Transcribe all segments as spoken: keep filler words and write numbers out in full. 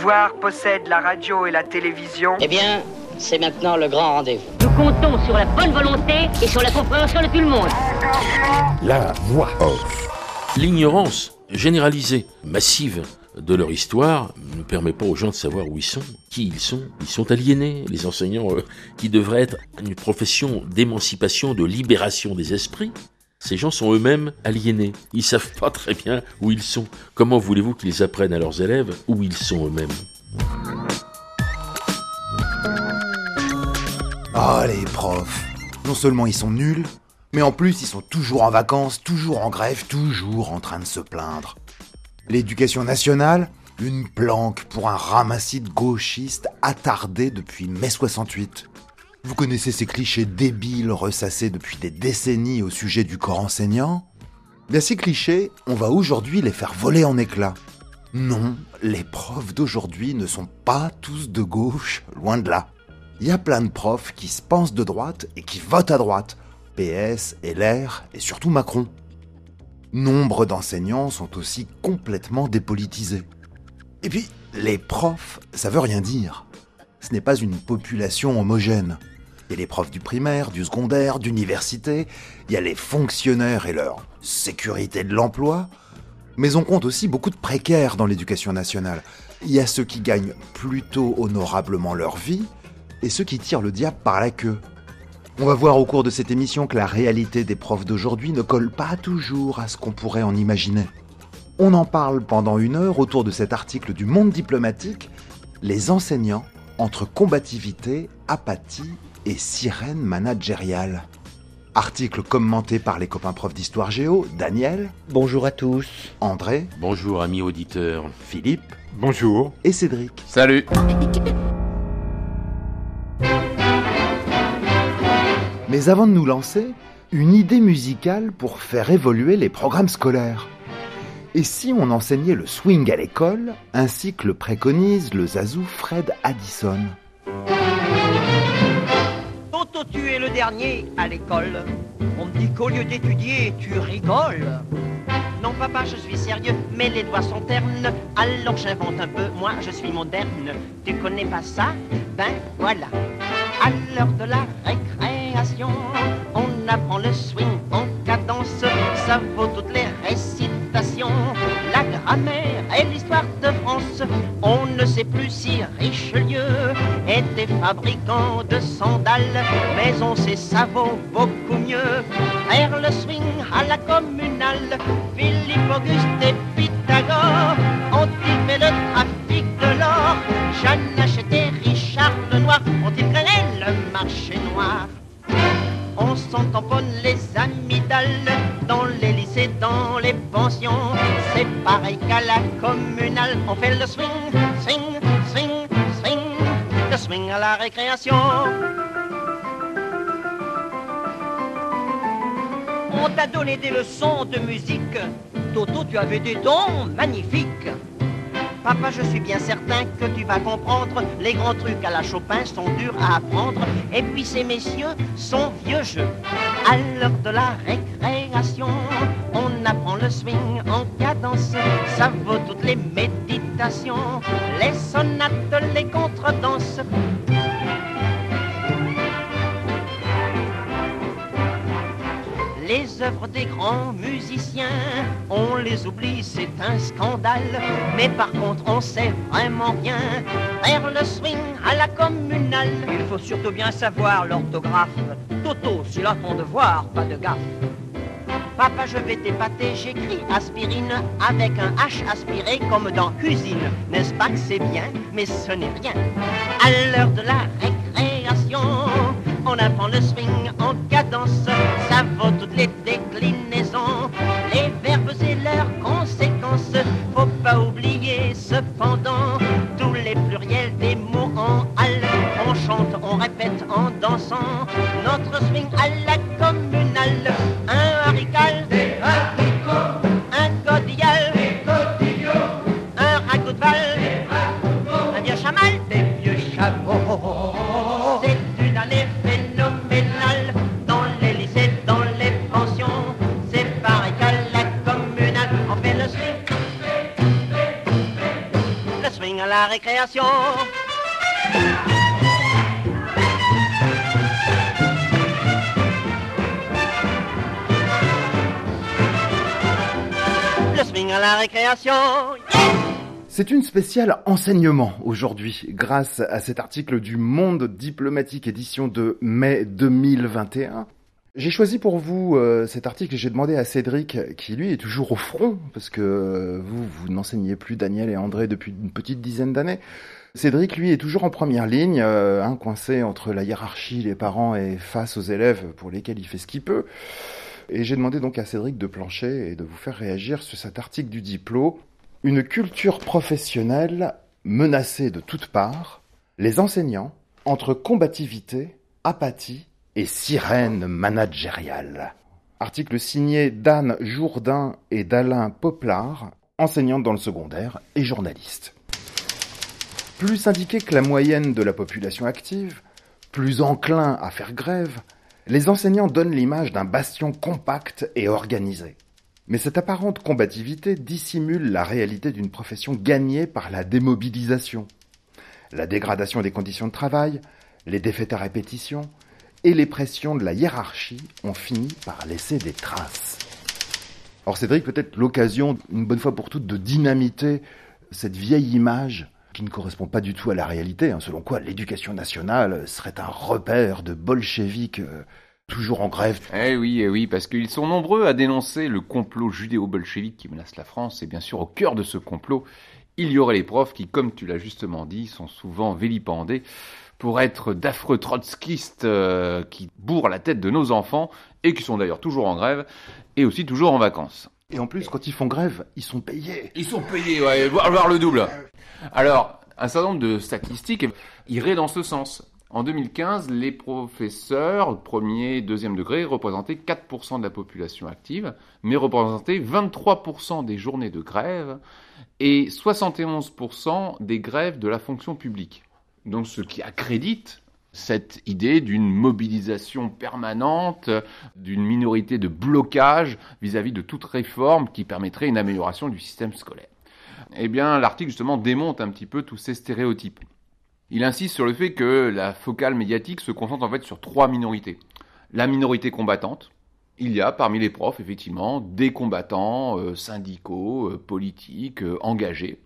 pouvoir possède la radio et la télévision. Eh bien, c'est maintenant le grand rendez-vous. Nous comptons sur la bonne volonté et sur la compréhension de tout le monde. La voix off. L'ignorance généralisée, massive de leur histoire ne permet pas aux gens de savoir où ils sont, qui ils sont. Ils sont aliénés, les enseignants euh, qui devraient être une profession d'émancipation, de libération des esprits. Ces gens sont eux-mêmes aliénés. Ils savent pas très bien où ils sont. Comment voulez-vous qu'ils apprennent à leurs élèves où ils sont eux-mêmes ? Ah, les profs. Non seulement ils sont nuls, mais en plus ils sont toujours en vacances, toujours en grève, toujours en train de se plaindre. L'éducation nationale, une planque pour un ramassis de gauchistes attardés depuis mai soixante-huit. Vous connaissez ces clichés débiles ressassés depuis des décennies au sujet du corps enseignant ? Bien ces clichés, on va aujourd'hui les faire voler en éclats. Non, les profs d'aujourd'hui ne sont pas tous de gauche, loin de là. Il y a plein de profs qui se pensent de droite et qui votent à droite. P S, L R et surtout Macron. Nombre d'enseignants sont aussi complètement dépolitisés. Et puis, les profs, ça veut rien dire. Ce n'est pas une population homogène. Il y a les profs du primaire, du secondaire, d'université, il y a les fonctionnaires et leur sécurité de l'emploi, mais on compte aussi beaucoup de précaires dans l'éducation nationale. Il y a ceux qui gagnent plutôt honorablement leur vie, et ceux qui tirent le diable par la queue. On va voir au cours de cette émission que la réalité des profs d'aujourd'hui ne colle pas toujours à ce qu'on pourrait en imaginer. On en parle pendant une heure autour de cet article du Monde diplomatique, les enseignants entre combativité, apathie et sirène managériale. Article commenté par les copains profs d'histoire géo, Daniel. Bonjour à tous. André. Bonjour amis auditeurs. Philippe. Bonjour. Et Cédric. Salut. Mais avant de nous lancer, une idée musicale pour faire évoluer les programmes scolaires. Et si on enseignait le swing à l'école, ainsi que le préconise le zazou Fred Addison ? Toto, tu es le dernier à l'école. On me dit qu'au lieu d'étudier, tu rigoles. Non papa, je suis sérieux, mais les doigts sont ternes. Alors j'invente un peu, moi je suis moderne. Tu connais pas ça? Ben voilà. À l'heure de la récréation, on apprend le swing en cadence. Ça vaut toutes les récitations, la grammaire et l'histoire de France. On ne sait plus si Richelieu était fabricant de sandales, mais on sait ça vaut beaucoup mieux. Faire le swing à la communale, Philippe Auguste et Pythagore ont-ils fait le trafic de l'or? Jeanne Hachette et Richard Lenoir ont-ils créé le marché noir? On s'en tamponne les amygdales dans les lycées, dans les pensions. C'est pareil qu'à la communale, on fait le swing, swing, swing, swing, le swing à la récréation. On t'a donné des leçons de musique. Toto, tu avais des dons magnifiques. Papa, je suis bien certain que tu vas comprendre. Les grands trucs à la Chopin sont durs à apprendre. Et puis ces messieurs sont vieux jeux. À l'heure de la récréation, on apprend le swing en cadence. Ça vaut toutes les méditations, les sonates, les contredanses. Les œuvres des grands musiciens, on les oublie, c'est un scandale. Mais par contre, on sait vraiment bien faire le swing à la communale. Il faut surtout bien savoir l'orthographe. Toto, c'est là ton devoir, pas de gaffe. Papa, je vais t'épater, j'écris aspirine avec un H aspiré comme dans cuisine. N'est-ce pas que c'est bien, mais ce n'est rien. À l'heure de la récréation, on apprend le swing en cadence. Ça vaut toutes les déclinaisons, les verbes et leurs conséquences. Faut pas oublier cependant tous les pluriels des mots en hal. On chante, on répète en dansant notre swing à la communale. Un haricot, des haricots, un godillal, des godillots, un ragoût de val, des ragoûts, un vieux chamal, des vieux chameaux. C'est une année phénoménale dans les lycées. la récréation. Le swing à la récréation. Yeah. C'est une spéciale enseignement aujourd'hui, grâce à cet article du Monde diplomatique édition de mai deux mille vingt et un. J'ai choisi pour vous euh, cet article et j'ai demandé à Cédric, qui lui est toujours au front, parce que euh, vous, vous n'enseignez plus Daniel et André depuis une petite dizaine d'années. Cédric, lui, est toujours en première ligne, euh, hein, coincé entre la hiérarchie, les parents et face aux élèves pour lesquels il fait ce qu'il peut. Et j'ai demandé donc à Cédric de plancher et de vous faire réagir sur cet article du Diplo. Une culture professionnelle menacée de toutes parts, les enseignants entre combativité, apathie et sirène managériale. Article signé d'Anne Jourdain et d'Alain Poplard, enseignante dans le secondaire et journaliste. Plus syndiqués que la moyenne de la population active, plus enclins à faire grève, les enseignants donnent l'image d'un bastion compact et organisé. Mais cette apparente combativité dissimule la réalité d'une profession gagnée par la démobilisation. La dégradation des conditions de travail, les défaites à répétition et les pressions de la hiérarchie ont fini par laisser des traces. Or Cédric, peut-être l'occasion, une bonne fois pour toutes, de dynamiter cette vieille image qui ne correspond pas du tout à la réalité, hein, selon quoi l'éducation nationale serait un repère de bolcheviques euh, toujours en grève. Eh oui, eh oui, parce qu'ils sont nombreux à dénoncer le complot judéo-bolchevique qui menace la France, et bien sûr, au cœur de ce complot, il y aurait les profs qui, comme tu l'as justement dit, sont souvent vilipendés pour être d'affreux trotskistes euh, qui bourrent la tête de nos enfants, et qui sont d'ailleurs toujours en grève, et aussi toujours en vacances. Et en plus, quand ils font grève, ils sont payés. Ils sont payés, ouais, voire, voire le double. Alors, un certain nombre de statistiques iraient dans ce sens. En deux mille quinze, les professeurs, premier et deuxième degré, représentaient quatre pour cent de la population active, mais représentaient vingt-trois pour cent des journées de grève et soixante et onze pour cent des grèves de la fonction publique. Donc ce qui accrédite cette idée d'une mobilisation permanente, d'une minorité de blocage vis-à-vis de toute réforme qui permettrait une amélioration du système scolaire. Eh bien, l'article justement démonte un petit peu tous ces stéréotypes. Il insiste sur le fait que la focale médiatique se concentre en fait sur trois minorités. La minorité combattante. Il y a parmi les profs, effectivement, des combattants euh, syndicaux, euh, politiques, euh, engagés.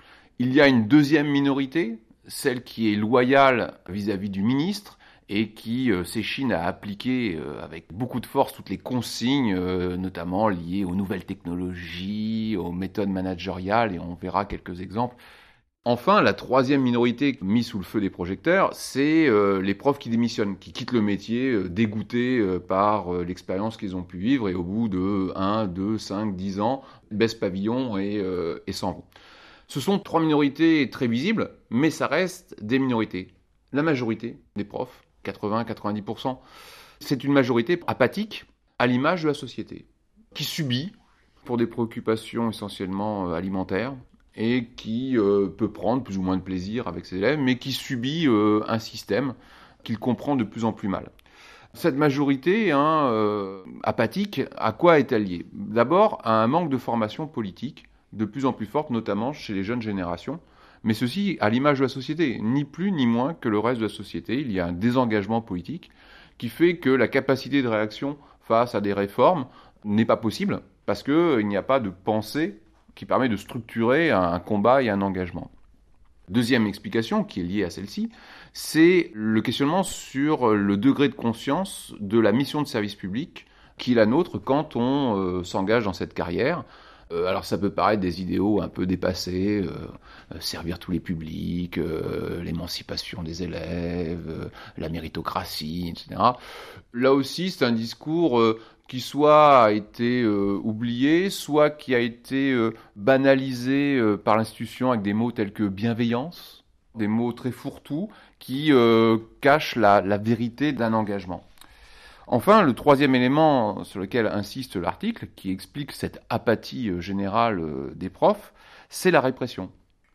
Il y a une deuxième minorité, celle qui est loyale vis-à-vis du ministre et qui euh, s'échine à appliquer euh, avec beaucoup de force toutes les consignes, euh, notamment liées aux nouvelles technologies, aux méthodes managériales, et on verra quelques exemples. Enfin, la troisième minorité mise sous le feu des projecteurs, c'est euh, les profs qui démissionnent, qui quittent le métier euh, dégoûtés euh, par euh, l'expérience qu'ils ont pu vivre et au bout de un, deux, cinq, dix ans, baissent pavillon et, euh, et s'en vont. Ce sont trois minorités très visibles, mais ça reste des minorités. La majorité des profs, quatre-vingts à quatre-vingt-dix pour cent, c'est une majorité apathique à l'image de la société, qui subit pour des préoccupations essentiellement euh, alimentaires, et qui euh, peut prendre plus ou moins de plaisir avec ses élèves, mais qui subit euh, un système qu'il comprend de plus en plus mal. Cette majorité hein, euh, apathique, à quoi est-elle liée ? D'abord, à un manque de formation politique, de plus en plus forte, notamment chez les jeunes générations, mais ceci à l'image de la société, ni plus ni moins que le reste de la société. Il y a un désengagement politique qui fait que la capacité de réaction face à des réformes n'est pas possible, parce qu'il n'y a pas de pensée qui permet de structurer un combat et un engagement. Deuxième explication, qui est liée à celle-ci, c'est le questionnement sur le degré de conscience de la mission de service public qui est la nôtre quand on euh, s'engage dans cette carrière. Euh, alors ça peut paraître des idéaux un peu dépassés, euh, euh, servir tous les publics, euh, l'émancipation des élèves, euh, la méritocratie, et cetera. Là aussi, c'est un discours euh, qui soit a été euh, oublié, soit qui a été euh, banalisé euh, par l'institution avec des mots tels que bienveillance, des mots très fourre-tout qui euh, cachent la, la vérité d'un engagement. Enfin, le troisième élément sur lequel insiste l'article, qui explique cette apathie générale des profs, c'est la répression.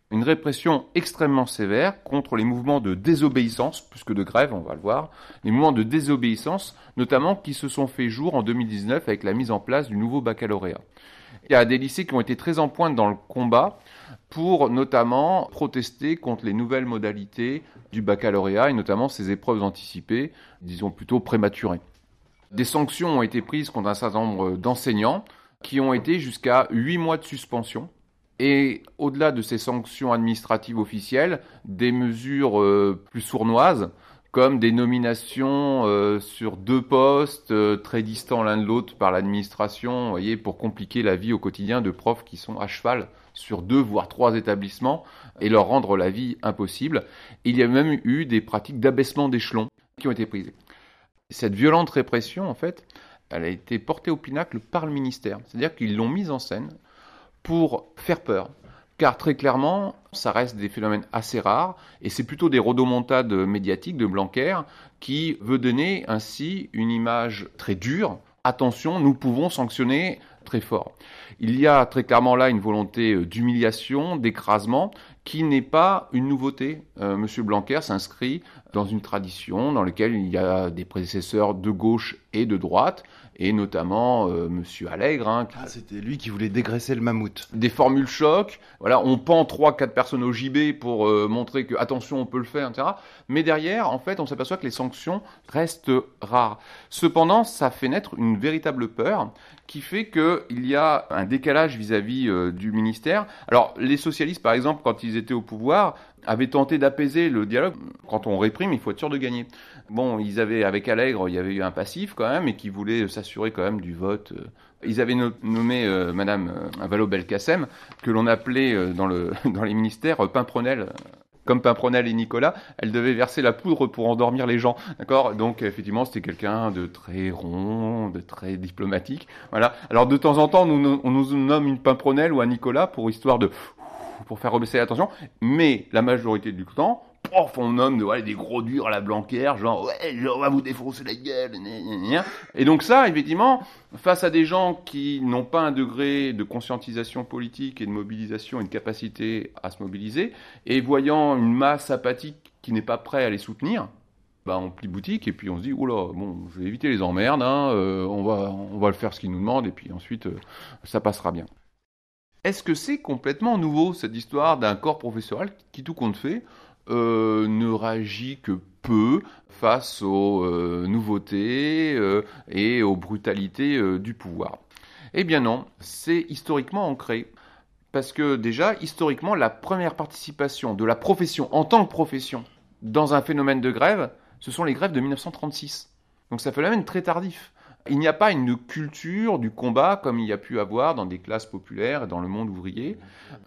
Une répression extrêmement sévère contre les mouvements de désobéissance, plus que de grève, on va le voir, les mouvements de désobéissance, notamment qui se sont fait jour en deux mille dix-neuf avec la mise en place du nouveau baccalauréat. Il y a des lycées qui ont été très en pointe dans le combat pour notamment protester contre les nouvelles modalités du baccalauréat et notamment ces épreuves anticipées, disons plutôt prématurées. Des sanctions ont été prises contre un certain nombre d'enseignants qui ont été jusqu'à huit mois de suspension. Et au-delà de ces sanctions administratives officielles, des mesures euh, plus sournoises, comme des nominations euh, sur deux postes euh, très distants l'un de l'autre par l'administration, vous voyez, pour compliquer la vie au quotidien de profs qui sont à cheval sur deux voire trois établissements et leur rendre la vie impossible. Il y a même eu des pratiques d'abaissement d'échelon qui ont été prises. Cette violente répression, en fait, elle a été portée au pinacle par le ministère. C'est-à-dire qu'ils l'ont mise en scène pour faire peur. Car très clairement, ça reste des phénomènes assez rares, et c'est plutôt des rodomontades médiatiques de Blanquer qui veut donner ainsi une image très dure. Attention, nous pouvons sanctionner très fort. Il y a très clairement là une volonté d'humiliation, d'écrasement, qui n'est pas une nouveauté. Euh, Monsieur Blanquer s'inscrit dans une tradition dans laquelle il y a des prédécesseurs de gauche et de droite, et notamment euh, Monsieur Allègre. Hein, ah, c'était lui qui voulait dégraisser le mammouth. Des formules choc, voilà, on pend trois, quatre personnes au gibet pour euh, montrer que, attention, on peut le faire, et cetera. Mais derrière, en fait, on s'aperçoit que les sanctions restent rares. Cependant, ça fait naître une véritable peur qui fait qu'il y a un décalage vis-à-vis euh, du ministère. Alors, les socialistes, par exemple, quand ils étaient au pouvoir, avaient tenté d'apaiser le dialogue. Quand on réprime, il faut être sûr de gagner. Bon, ils avaient, avec Allègre, il y avait eu un passif quand même, et qui voulait s'assurer quand même du vote. Ils avaient no- nommé euh, Madame euh, Vallaud-Belkacem, que l'on appelait euh, dans, le, dans les ministères euh, Pimprenel. Comme Pimprenel et Nicolas, elle devait verser la poudre pour endormir les gens, d'accord ? Donc effectivement, c'était quelqu'un de très rond, de très diplomatique, voilà. Alors de temps en temps, nous, on nous nomme une Pimprenel ou un Nicolas pour histoire de pour faire rebaisser l'attention, mais la majorité du temps, pof, on nomme de, ouais, des gros durs à la Blanquer, genre ouais, on va vous défoncer la gueule, gna, gna, gna. Et donc ça, effectivement, face à des gens qui n'ont pas un degré de conscientisation politique et de mobilisation et de capacité à se mobiliser, et voyant une masse apathique qui n'est pas prête à les soutenir, bah on plie boutique et puis on se dit oula, bon, je vais éviter les emmerdes, hein, euh, on va on va le faire ce qu'ils nous demandent et puis ensuite euh, ça passera bien. Est-ce que c'est complètement nouveau cette histoire d'un corps professoral qui, tout compte fait, euh, ne réagit que peu face aux euh, nouveautés euh, et aux brutalités euh, du pouvoir? Eh bien non, c'est historiquement ancré. Parce que déjà, historiquement, la première participation de la profession en tant que profession dans un phénomène de grève, ce sont les grèves de dix-neuf cent trente-six. Donc ça fait un phénomène très tardif. Il n'y a pas une culture du combat comme il y a pu avoir dans des classes populaires et dans le monde ouvrier.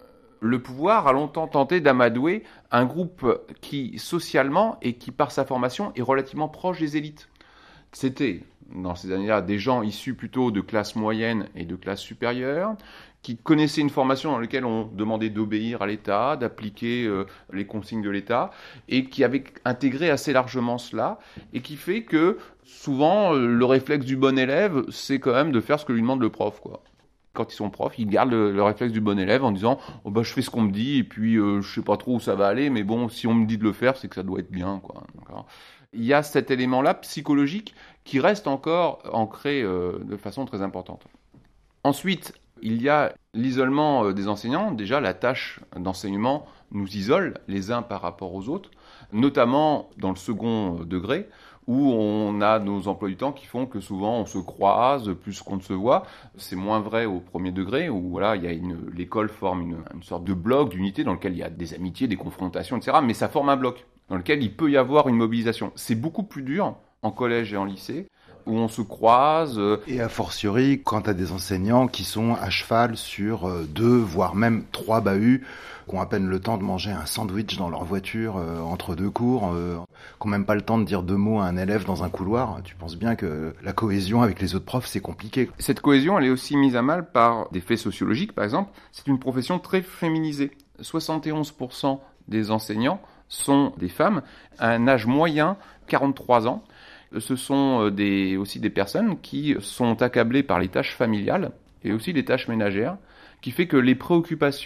Le pouvoir a longtemps tenté d'amadouer un groupe qui, socialement et qui, par sa formation, est relativement proche des élites. C'était, dans ces années-là, des gens issus plutôt de classes moyennes et de classes supérieures, qui connaissaient une formation dans laquelle on demandait d'obéir à l'État, d'appliquer euh, les consignes de l'État, et qui avaient intégré assez largement cela, et qui fait que, souvent, euh, le réflexe du bon élève, c'est quand même de faire ce que lui demande le prof, quoi. Quand ils sont profs, ils gardent le, le réflexe du bon élève en disant oh bah, « je fais ce qu'on me dit, et puis euh, je sais pas trop où ça va aller, mais bon, si on me dit de le faire, c'est que ça doit être bien, quoi. » D'accord. Il y a cet élément-là psychologique qui reste encore ancré euh, de façon très importante. Ensuite, il y a l'isolement des enseignants. Déjà, la tâche d'enseignement nous isole les uns par rapport aux autres, notamment dans le second degré, où on a nos emplois du temps qui font que souvent on se croise plus qu'on ne se voit. C'est moins vrai au premier degré, où voilà, il y a une, l'école forme une, une sorte de bloc, d'unité, dans lequel il y a des amitiés, des confrontations, et cetera. Mais ça forme un bloc, dans lequel il peut y avoir une mobilisation. C'est beaucoup plus dur en collège et en lycée, où on se croise. Et a fortiori, quand tu as des enseignants qui sont à cheval sur deux, voire même trois bahuts, qui ont à peine le temps de manger un sandwich dans leur voiture euh, entre deux cours, euh, qui n'ont même pas le temps de dire deux mots à un élève dans un couloir, tu penses bien que la cohésion avec les autres profs, c'est compliqué. Cette cohésion, elle est aussi mise à mal par des faits sociologiques, par exemple. C'est une profession très féminisée. soixante et onze pour cent des enseignants sont des femmes, à un âge moyen, quarante-trois ans. Ce sont des, aussi des personnes qui sont accablées par les tâches familiales et aussi les tâches ménagères, qui fait que les préoccupations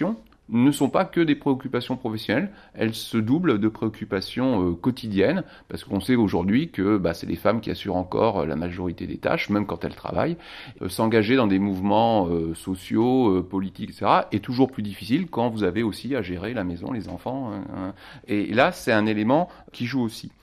ne sont pas que des préoccupations professionnelles, elles se doublent de préoccupations euh, quotidiennes, parce qu'on sait aujourd'hui que bah, c'est les femmes qui assurent encore la majorité des tâches, même quand elles travaillent. Euh, s'engager dans des mouvements euh, sociaux, euh, politiques, et cetera, est toujours plus difficile quand vous avez aussi à gérer la maison, les enfants. Hein, et là, c'est un élément qui joue aussi.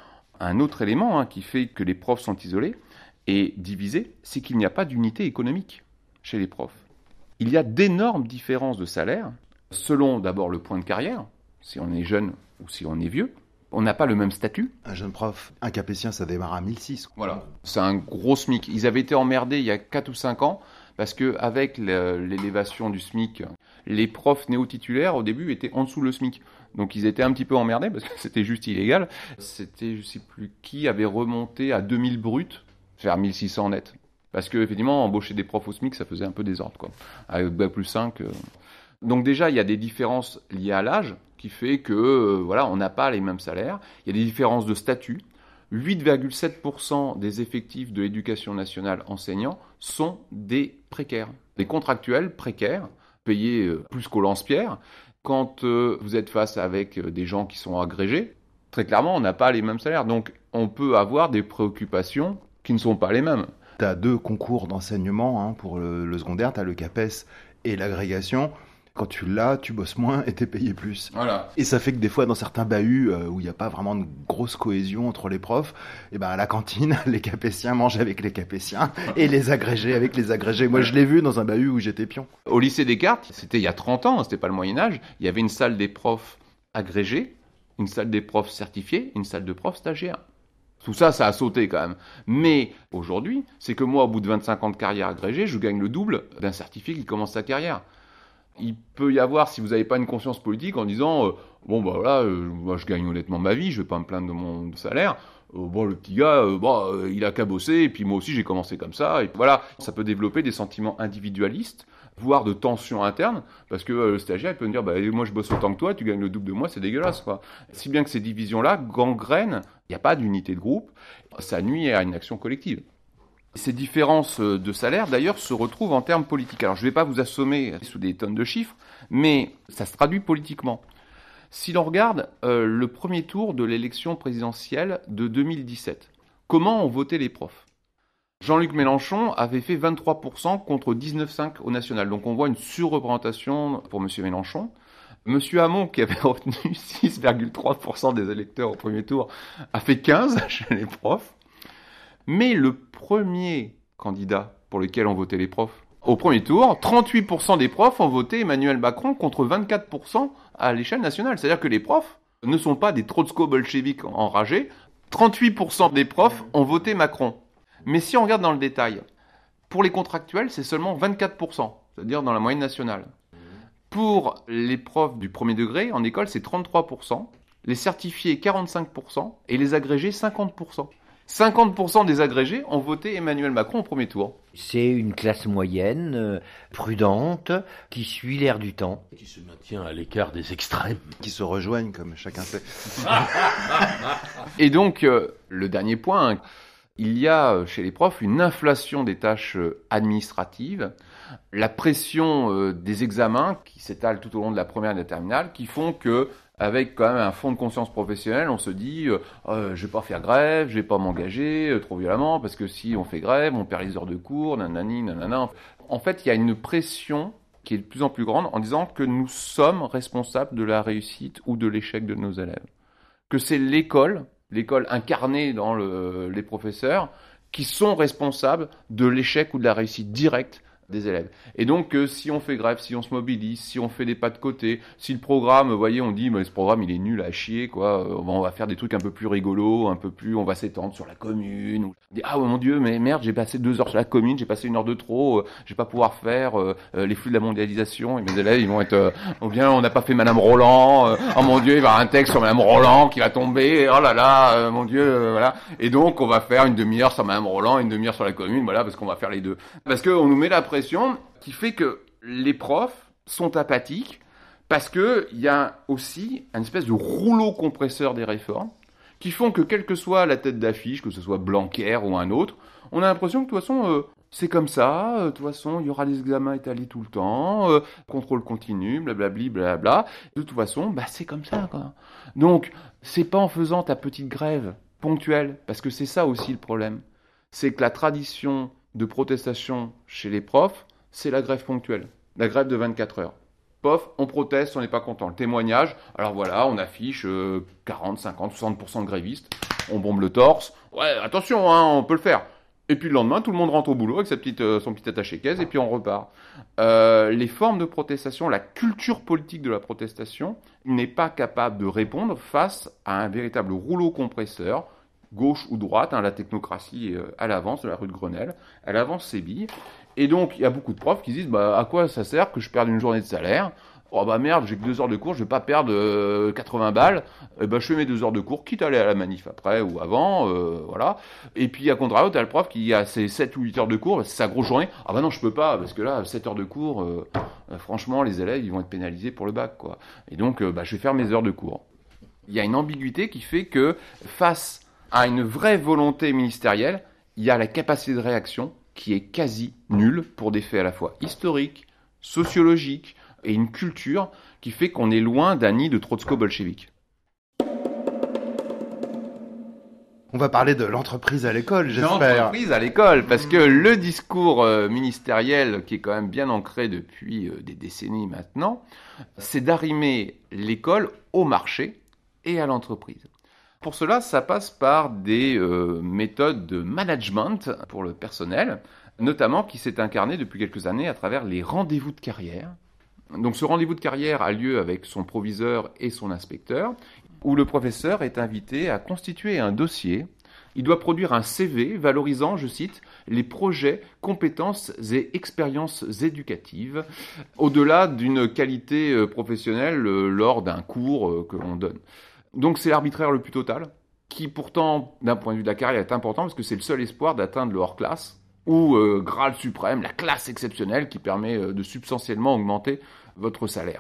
Un autre élément hein, qui fait que les profs sont isolés et divisés, c'est qu'il n'y a pas d'unité économique chez les profs. Il y a d'énormes différences de salaire, selon d'abord le point de carrière, si on est jeune ou si on est vieux. On n'a pas le même statut. Un jeune prof, un capétien, ça démarre à mille six. Voilà, c'est un gros SMIC. Ils avaient été emmerdés il y a quatre ou cinq ans, parce qu'avec l'élévation du SMIC, les profs néo-titulaires, au début, étaient en dessous le SMIC. Donc ils étaient un petit peu emmerdés, parce que c'était juste illégal. C'était, je ne sais plus qui, avait remonté à deux mille bruts, vers mille six cents net. Parce que effectivement, embaucher des profs au SMIC, ça faisait un peu désordre, quoi. Avec bac plus cinq... Euh... Donc déjà, il y a des différences liées à l'âge, qui fait que, euh, voilà, on n'a pas les mêmes salaires. Il y a des différences de statut. huit virgule sept pour cent des effectifs de l'éducation nationale enseignants sont des précaires, des contractuels précaires, payés euh, plus qu'au lance-pierre. Quand euh, vous êtes face avec euh, des gens qui sont agrégés, très clairement, on n'a pas les mêmes salaires. Donc, on peut avoir des préoccupations qui ne sont pas les mêmes. Tu as deux concours d'enseignement hein, pour le, le secondaire, tu as le CAPES et l'agrégation. Quand tu l'as, tu bosses moins et t'es payé plus. Voilà. Et ça fait que des fois, dans certains bahuts euh, où il n'y a pas vraiment de grosse cohésion entre les profs, et ben à la cantine, les capétiens mangent avec les capétiens et les agrégés avec les agrégés. Moi, je l'ai vu dans un bahut où j'étais pion. Au lycée Descartes, c'était il y a trente ans, c'était pas le Moyen-Âge, il y avait une salle des profs agrégés, une salle des profs certifiés, une salle de profs stagiaires. Tout ça, ça a sauté quand même. Mais aujourd'hui, c'est que moi, au bout de vingt-cinq ans de carrière agrégée, je gagne le double d'un certifié qui commence sa carrière. Il peut y avoir, si vous n'avez pas une conscience politique, en disant euh, bon bah voilà, euh, moi je gagne honnêtement ma vie, je vais pas me plaindre de mon salaire. Euh, bon le petit gars, euh, bon euh, il a qu'à bosser et puis moi aussi j'ai commencé comme ça. Et voilà, ça peut développer des sentiments individualistes, voire de tensions internes, parce que euh, le stagiaire il peut me dire bah moi je bosse autant que toi, tu gagnes le double de moi, c'est dégueulasse quoi. Si bien que ces divisions-là gangrènent, il n'y a pas d'unité de groupe, ça nuit à une action collective. Ces différences de salaire, d'ailleurs, se retrouvent en termes politiques. Alors, je ne vais pas vous assommer sous des tonnes de chiffres, mais ça se traduit politiquement. Si l'on regarde euh, le premier tour de l'élection présidentielle de deux mille dix-sept, comment ont voté les profs ? Jean-Luc Mélenchon avait fait vingt-trois pour cent contre dix-neuf virgule cinq pour cent au national. Donc, on voit une surreprésentation pour M. Mélenchon. M. Hamon, qui avait retenu six virgule trois pour cent des électeurs au premier tour, a fait quinze pour cent chez les profs. Mais le premier candidat pour lequel ont voté les profs, au premier tour, trente-huit pour cent des profs ont voté Emmanuel Macron contre vingt-quatre pour cent à l'échelle nationale. C'est-à-dire que les profs ne sont pas des trotsko-bolcheviks enragés. trente-huit pour cent des profs ont voté Macron. Mais si on regarde dans le détail, pour les contractuels, c'est seulement vingt-quatre pour cent, c'est-à-dire dans la moyenne nationale. Pour les profs du premier degré, en école, c'est trente-trois pour cent, les certifiés quarante-cinq pour cent et les agrégés cinquante pour cent. cinquante pour cent des agrégés ont voté Emmanuel Macron au premier tour. C'est une classe moyenne, euh, prudente, qui suit l'air du temps. Qui se maintient à l'écart des extrêmes. Qui se rejoignent, comme chacun sait. Et donc, euh, le dernier point, il y a chez les profs une inflation des tâches administratives, la pression euh, des examens qui s'étale tout au long de la première et de la terminale, qui font que avec quand même un fond de conscience professionnelle, on se dit euh, euh, je vais pas faire grève, je vais pas m'engager euh, trop violemment, parce que si on fait grève, on perd les heures de cours, nanani, nanana. En fait, il y a une pression qui est de plus en plus grande en disant que nous sommes responsables de la réussite ou de l'échec de nos élèves. Que c'est l'école, l'école incarnée dans le, les professeurs, qui sont responsables de l'échec ou de la réussite directe des élèves. Et donc, euh, si on fait grève, si on se mobilise, si on fait des pas de côté, si le programme, vous voyez, on dit, mais ce programme, il est nul à chier, quoi, euh, on va faire des trucs un peu plus rigolos, un peu plus, on va s'étendre sur la commune, ou, on dit, ah, oh, mon Dieu, mais merde, j'ai passé deux heures sur la commune, j'ai passé une heure de trop, euh, je vais pas pouvoir faire euh, euh, les flux de la mondialisation, et mes élèves, ils vont être, euh, on vient, on n'a pas fait Madame Roland, euh, oh mon Dieu, il va y avoir un texte sur Madame Roland qui va tomber, oh là là, euh, mon Dieu, euh, voilà. Et donc, on va faire une demi-heure sur Madame Roland, une demi-heure sur la commune, voilà, parce qu'on va faire les deux. Parce qu'on nous met la pression qui fait que les profs sont apathiques parce qu'il y a aussi une espèce de rouleau compresseur des réformes qui font que quelle que soit la tête d'affiche, que ce soit Blanquer ou un autre, on a l'impression que de toute façon, euh, c'est comme ça, euh, de toute façon, il y aura des examens étalés tout le temps, euh, contrôle continu, blablabli, blabla. De toute façon, bah, c'est comme ça, quoi. Donc, c'est pas en faisant ta petite grève ponctuelle, parce que c'est ça aussi le problème. C'est que la tradition de protestation chez les profs, c'est la grève ponctuelle, la grève de vingt-quatre heures. Pof, on proteste, on n'est pas content. Le témoignage, alors voilà, on affiche euh, quarante, cinquante, soixante pour cent de grévistes, on bombe le torse. Ouais, attention, hein, on peut le faire. Et puis le lendemain, tout le monde rentre au boulot avec sa petite, euh, son petit attaché-caisse et puis on repart. Euh, les formes de protestation, la culture politique de la protestation n'est pas capable de répondre face à un véritable rouleau compresseur, gauche ou droite, hein, la technocratie euh, elle avance de la rue de Grenelle, elle avance ses billes. Et donc, il y a beaucoup de profs qui disent, bah, à quoi ça sert que je perde une journée de salaire ? Oh bah merde, j'ai que deux heures de cours, je vais pas perdre euh, quatre-vingts balles. Et bah, je fais mes deux heures de cours, quitte à aller à la manif après ou avant, euh, voilà. Et puis, à contrario, t'as le prof qui a ses sept ou huit heures de cours, c'est sa grosse journée. Ah bah non, je peux pas, parce que là, sept heures de cours, euh, euh, franchement, les élèves, ils vont être pénalisés pour le bac, quoi. Et donc, euh, bah, je vais faire mes heures de cours. Il y a une ambiguïté qui fait que, face à une vraie volonté ministérielle, il y a la capacité de réaction qui est quasi nulle pour des faits à la fois historiques, sociologiques et une culture qui fait qu'on est loin d'un nid de trotsko-bolchevique. On va parler de l'entreprise à l'école, j'espère. L'entreprise à l'école, parce que le discours euh, ministériel, qui est quand même bien ancré depuis euh, des décennies maintenant, c'est d'arrimer l'école au marché et à l'entreprise. Pour cela, ça passe par des euh, méthodes de management pour le personnel, notamment qui s'est incarné depuis quelques années à travers les rendez-vous de carrière. Donc ce rendez-vous de carrière a lieu avec son proviseur et son inspecteur, où le professeur est invité à constituer un dossier. Il doit produire un C V valorisant, je cite, les projets, compétences et expériences éducatives, au-delà d'une qualité professionnelle lors d'un cours que l'on donne. Donc c'est l'arbitraire le plus total, qui pourtant, d'un point de vue de la carrière, est important parce que c'est le seul espoir d'atteindre le hors-classe, ou euh, Graal suprême, la classe exceptionnelle qui permet euh, de substantiellement augmenter votre salaire.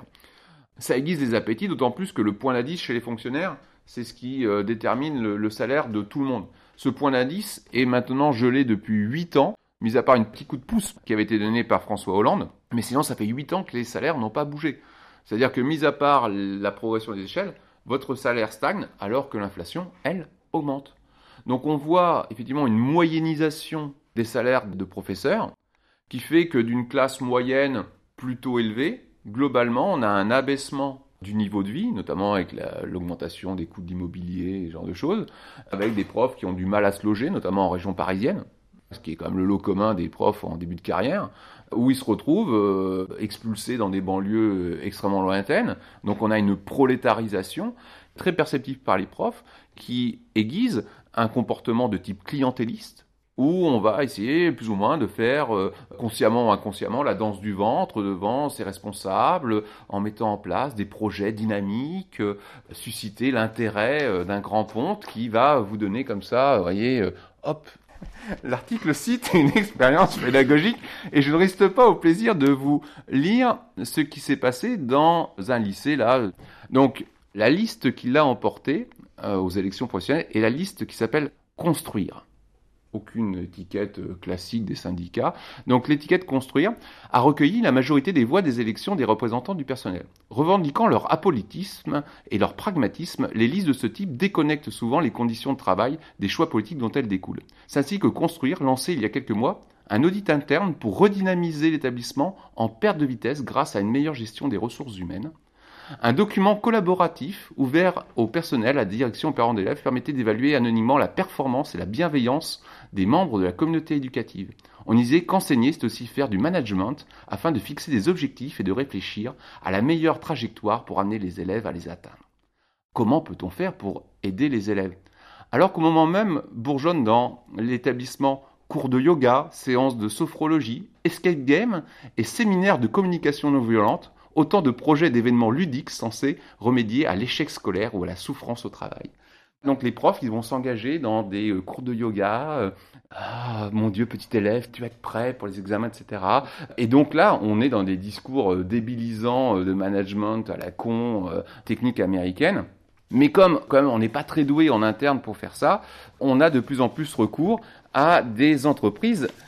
Ça aiguise les appétits, d'autant plus que le point d'indice chez les fonctionnaires, c'est ce qui euh, détermine le, le salaire de tout le monde. Ce point d'indice est maintenant gelé depuis huit ans, mis à part un petit coup de pouce qui avait été donné par François Hollande, mais sinon ça fait huit ans que les salaires n'ont pas bougé. C'est-à-dire que, mis à part la progression des échelles, votre salaire stagne alors que l'inflation, elle, augmente. Donc on voit effectivement une moyennisation des salaires de professeurs qui fait que d'une classe moyenne plutôt élevée, globalement, on a un abaissement du niveau de vie, notamment avec la, l'augmentation des coûts de l'immobilier, ce genre de choses, avec des profs qui ont du mal à se loger, notamment en région parisienne, ce qui est quand même le lot commun des profs en début de carrière, où ils se retrouvent euh, expulsés dans des banlieues extrêmement lointaines. Donc on a une prolétarisation très perceptible par les profs qui aiguise un comportement de type clientéliste, où on va essayer plus ou moins de faire, euh, consciemment ou inconsciemment, la danse du ventre devant ses responsables, en mettant en place des projets dynamiques, euh, susciter l'intérêt euh, d'un grand ponte qui va vous donner comme ça, vous voyez, euh, hop. L'article cite une expérience pédagogique et je ne reste pas au plaisir de vous lire ce qui s'est passé dans un lycée là. Donc, la liste qui l'a emporté euh, aux élections professionnelles est la liste qui s'appelle « Construire ». Aucune étiquette classique des syndicats. Donc l'étiquette « Construire » a recueilli la majorité des voix des élections des représentants du personnel. Revendiquant leur apolitisme et leur pragmatisme, les listes de ce type déconnectent souvent les conditions de travail des choix politiques dont elles découlent. C'est ainsi que Construire, lancé il y a quelques mois, un audit interne pour redynamiser l'établissement en perte de vitesse grâce à une meilleure gestion des ressources humaines. Un document collaboratif ouvert au personnel, à la direction et aux parents d'élèves permettait d'évaluer anonymement la performance et la bienveillance des membres de la communauté éducative. On disait qu'enseigner, c'est aussi faire du management afin de fixer des objectifs et de réfléchir à la meilleure trajectoire pour amener les élèves à les atteindre. Comment peut-on faire pour aider les élèves ? Alors qu'au moment même bourgeonne dans l'établissement cours de yoga, séances de sophrologie, escape game et séminaires de communication non violente, autant de projets d'événements ludiques censés remédier à l'échec scolaire ou à la souffrance au travail. Donc les profs, ils vont s'engager dans des euh, cours de yoga. Euh, ah, mon Dieu, petit élève, tu vas être prêt pour les examens, et cetera. Et donc là, on est dans des discours euh, débilisants euh, de management à la con, euh, technique américaine. Mais comme, comme on n'est pas très doué en interne pour faire ça, on a de plus en plus recours à des entreprises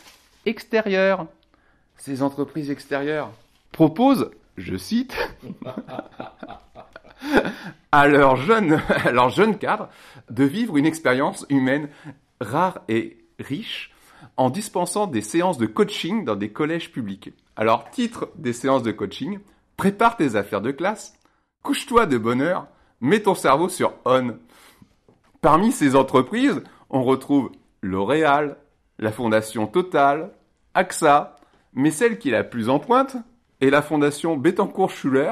extérieures. Ces entreprises extérieures proposent, je cite, à leurs jeunes, à leurs jeunes cadres de vivre une expérience humaine rare et riche en dispensant des séances de coaching dans des collèges publics. Alors, titre des séances de coaching, prépare tes affaires de classe, couche-toi de bonne heure, mets ton cerveau sur on. Parmi ces entreprises, on retrouve L'Oréal, la Fondation Total, A X A, mais celle qui est la plus en pointe est la Fondation Bettencourt-Schuller.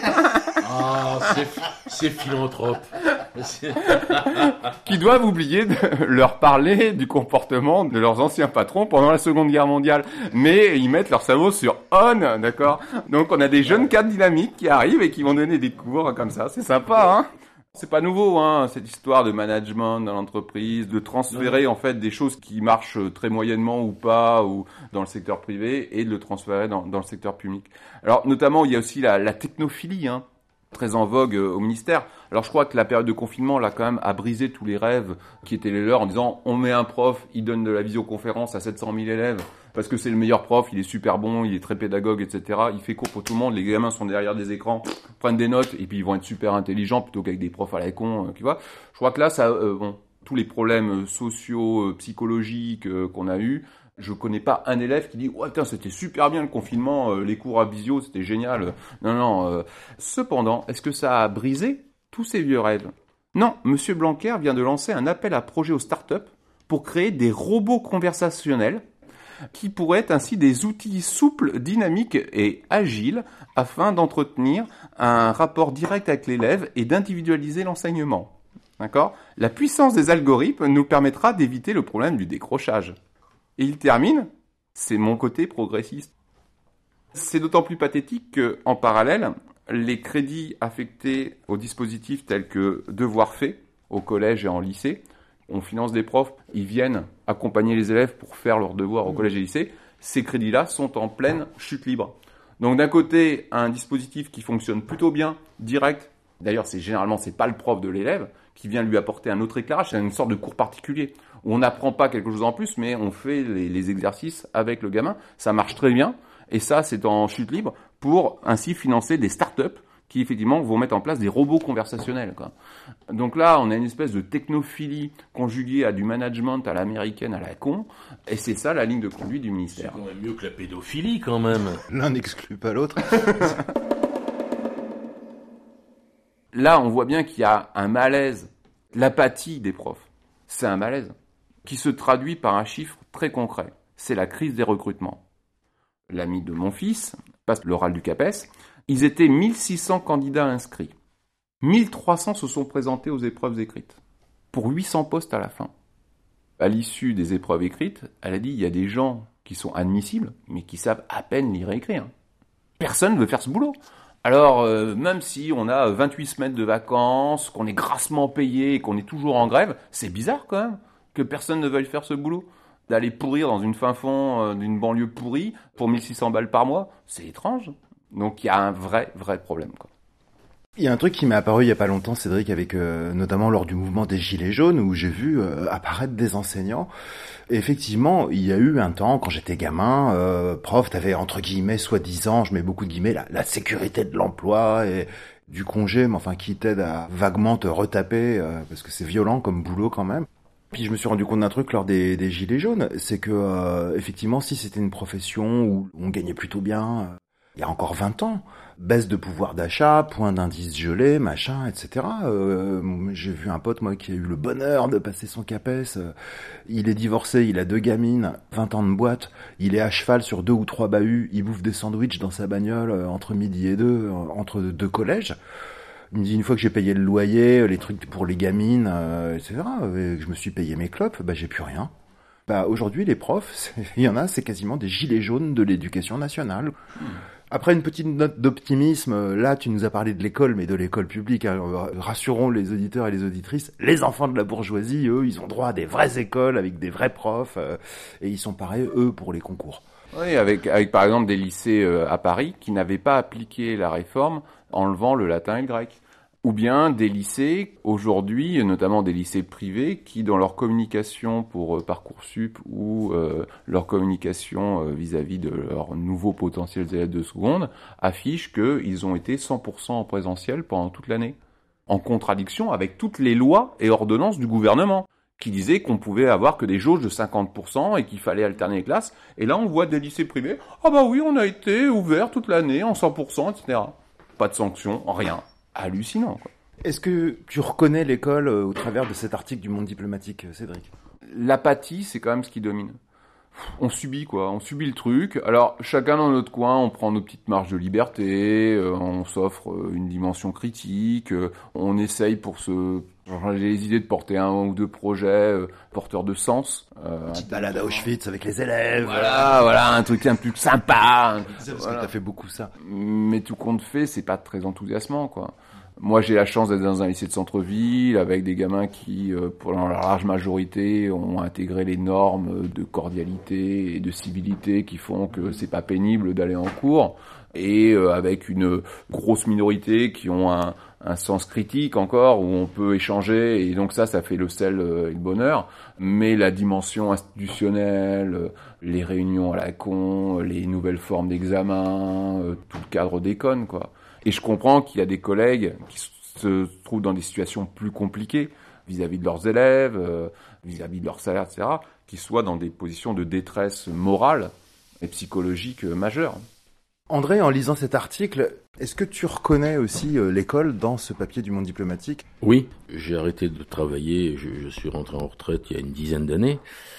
Ah, c'est, c'est philanthrope. C'est... qui doivent oublier de leur parler du comportement de leurs anciens patrons pendant la Seconde Guerre mondiale. Mais ils mettent leur cerveau sur on, d'accord ? Donc on a des jeunes cadres dynamiques qui arrivent et qui vont donner des cours comme ça. C'est sympa, hein ? C'est pas nouveau, hein, cette histoire de management dans l'entreprise, de transférer en fait des choses qui marchent très moyennement ou pas, ou dans le secteur privé, et de le transférer dans, dans le secteur public. Alors notamment, il y a aussi la, la technophilie, hein, très en vogue euh, au ministère. Alors je crois que la période de confinement, là, quand même, a brisé tous les rêves qui étaient les leurs en disant on met un prof, il donne de la visioconférence à sept cent mille élèves parce que c'est le meilleur prof, il est super bon, il est très pédagogue, et cetera. Il fait cours pour tout le monde, les gamins sont derrière des écrans, prennent des notes et puis ils vont être super intelligents plutôt qu'avec des profs à la con, euh, tu vois. Je crois que là, ça, euh, bon, tous les problèmes sociaux, euh, psychologiques euh, qu'on a eus, je connais pas un élève qui dit « Ouais, putain, c'était super bien le confinement, euh, les cours à visio, c'était génial. » Non, non. Euh... Cependant, est-ce que ça a brisé tous ces vieux rêves ? Non, Monsieur Blanquer vient de lancer un appel à projet aux startups pour créer des robots conversationnels qui pourraient être ainsi des outils souples, dynamiques et agiles afin d'entretenir un rapport direct avec l'élève et d'individualiser l'enseignement. D'accord ? La puissance des algorithmes nous permettra d'éviter le problème du décrochage. Et il termine, c'est mon côté progressiste. C'est d'autant plus pathétique qu'en parallèle, les crédits affectés aux dispositifs tels que Devoirs faits, au collège et en lycée, on finance des profs, ils viennent accompagner les élèves pour faire leurs devoirs au collège et lycée, ces crédits-là sont en pleine chute libre. Donc d'un côté, un dispositif qui fonctionne plutôt bien, direct, d'ailleurs c'est généralement c'est pas le prof de l'élève, qui vient lui apporter un autre éclairage, c'est une sorte de cours particulier, où on n'apprend pas quelque chose en plus, mais on fait les, les exercices avec le gamin, ça marche très bien, et ça c'est en chute libre, pour ainsi financer des startups qui effectivement vont mettre en place des robots conversationnels, quoi. Donc là, on a une espèce de technophilie conjuguée à du management à l'américaine, à la con, et c'est ça la ligne de conduite du ministère. C'est quand même mieux que la pédophilie, quand même. L'un n'exclut pas l'autre. Là, on voit bien qu'il y a un malaise, l'apathie des profs. C'est un malaise qui se traduit par un chiffre très concret. C'est la crise des recrutements. L'ami de mon fils passe l'oral du CAPES. Ils étaient mille six cents candidats inscrits. mille trois cents se sont présentés aux épreuves écrites. Pour huit cents postes à la fin. À l'issue des épreuves écrites, elle a dit, il y a des gens qui sont admissibles, mais qui savent à peine lire et écrire. Personne ne veut faire ce boulot. Alors, euh, même si on a vingt-huit semaines de vacances, qu'on est grassement payé et qu'on est toujours en grève, c'est bizarre quand même que personne ne veuille faire ce boulot. D'aller pourrir dans une fin fond euh, d'une banlieue pourrie pour mille six cents balles par mois, c'est étrange. Donc il y a un vrai, vrai problème, quoi. Il y a un truc qui m'est apparu il y a pas longtemps, Cédric, avec euh, notamment lors du mouvement des Gilets jaunes, où j'ai vu euh, apparaître des enseignants. Et effectivement, il y a eu un temps, quand j'étais gamin, euh, prof, t'avais entre guillemets, soi-disant, je mets beaucoup de guillemets, la, la sécurité de l'emploi et du congé, mais enfin qui t'aide à vaguement te retaper, euh, parce que c'est violent comme boulot quand même. Puis je me suis rendu compte d'un truc lors des, des Gilets jaunes, c'est que euh, effectivement, si c'était une profession où on gagnait plutôt bien, euh, il y a encore vingt ans, baisse de pouvoir d'achat, point d'indice gelé, machin, et cetera. Euh, j'ai vu un pote, moi, qui a eu le bonheur de passer son CAPES. Euh, il est divorcé, il a deux gamines, vingt ans de boîte, il est à cheval sur deux ou trois bahuts, il bouffe des sandwichs dans sa bagnole euh, entre midi et deux, euh, entre deux collèges. Il me dit, une fois que j'ai payé le loyer, les trucs pour les gamines, euh, et cetera, et que je me suis payé mes clopes, bah j'ai plus rien. Bah aujourd'hui, les profs, il y en a, c'est quasiment des gilets jaunes de l'éducation nationale. Mmh. Après une petite note d'optimisme, là tu nous as parlé de l'école, mais de l'école publique, hein. Rassurons les auditeurs et les auditrices, les enfants de la bourgeoisie, eux, ils ont droit à des vraies écoles avec des vrais profs, euh, et ils sont pareils, eux, pour les concours. Oui, avec, avec par exemple des lycées euh, à Paris qui n'avaient pas appliqué la réforme enlevant le latin et le grec. ou bien des lycées, aujourd'hui, notamment des lycées privés, qui dans leur communication pour euh, Parcoursup ou euh, leur communication euh, vis-à-vis de leurs nouveaux potentiels élèves de seconde, affichent qu'ils ont été cent pour cent en présentiel pendant toute l'année, en contradiction avec toutes les lois et ordonnances du gouvernement, qui disaient qu'on pouvait avoir que des jauges de cinquante pour cent et qu'il fallait alterner les classes. Et là, on voit des lycées privés, « Ah bah oui, on a été ouvert toute l'année en cent pour cent, et cetera » Pas de sanctions, rien. Hallucinant, quoi. Est-ce que tu reconnais l'école euh, au travers de cet article du Monde diplomatique, Cédric ? L'apathie, c'est quand même ce qui domine. On subit, quoi. On subit le truc. Alors, chacun dans notre coin, on prend nos petites marges de liberté, euh, on s'offre euh, une dimension critique, euh, on essaye pour se... J'ai les idées de porter un ou deux projets euh, porteurs de sens. Euh, Petite balade à Auschwitz avec les élèves. Voilà, voilà, un truc un peu plus sympa. C'est parce Voilà. que t'as fait beaucoup ça. Mais tout compte fait, c'est pas très enthousiasmant, quoi. Moi, j'ai la chance d'être dans un lycée de centre-ville avec des gamins qui, euh, pour la large majorité, ont intégré les normes de cordialité et de civilité qui font que c'est pas pénible d'aller en cours, et euh, avec une grosse minorité qui ont un, un sens critique encore, où on peut échanger, et donc ça, ça fait le sel euh, et le bonheur. Mais la dimension institutionnelle, euh, les réunions à la con, les nouvelles formes d'examen, euh, tout le cadre déconne, quoi. Et je comprends qu'il y a des collègues qui se trouvent dans des situations plus compliquées vis-à-vis de leurs élèves, euh, vis-à-vis de leur salaire, et cetera, qui soient dans des positions de détresse morale et psychologique euh, majeure. André, en lisant cet article, est-ce que tu reconnais aussi euh, l'école dans ce papier du Monde diplomatique ? Oui, j'ai arrêté de travailler, je, je suis rentré en retraite il y a une dizaine d'années.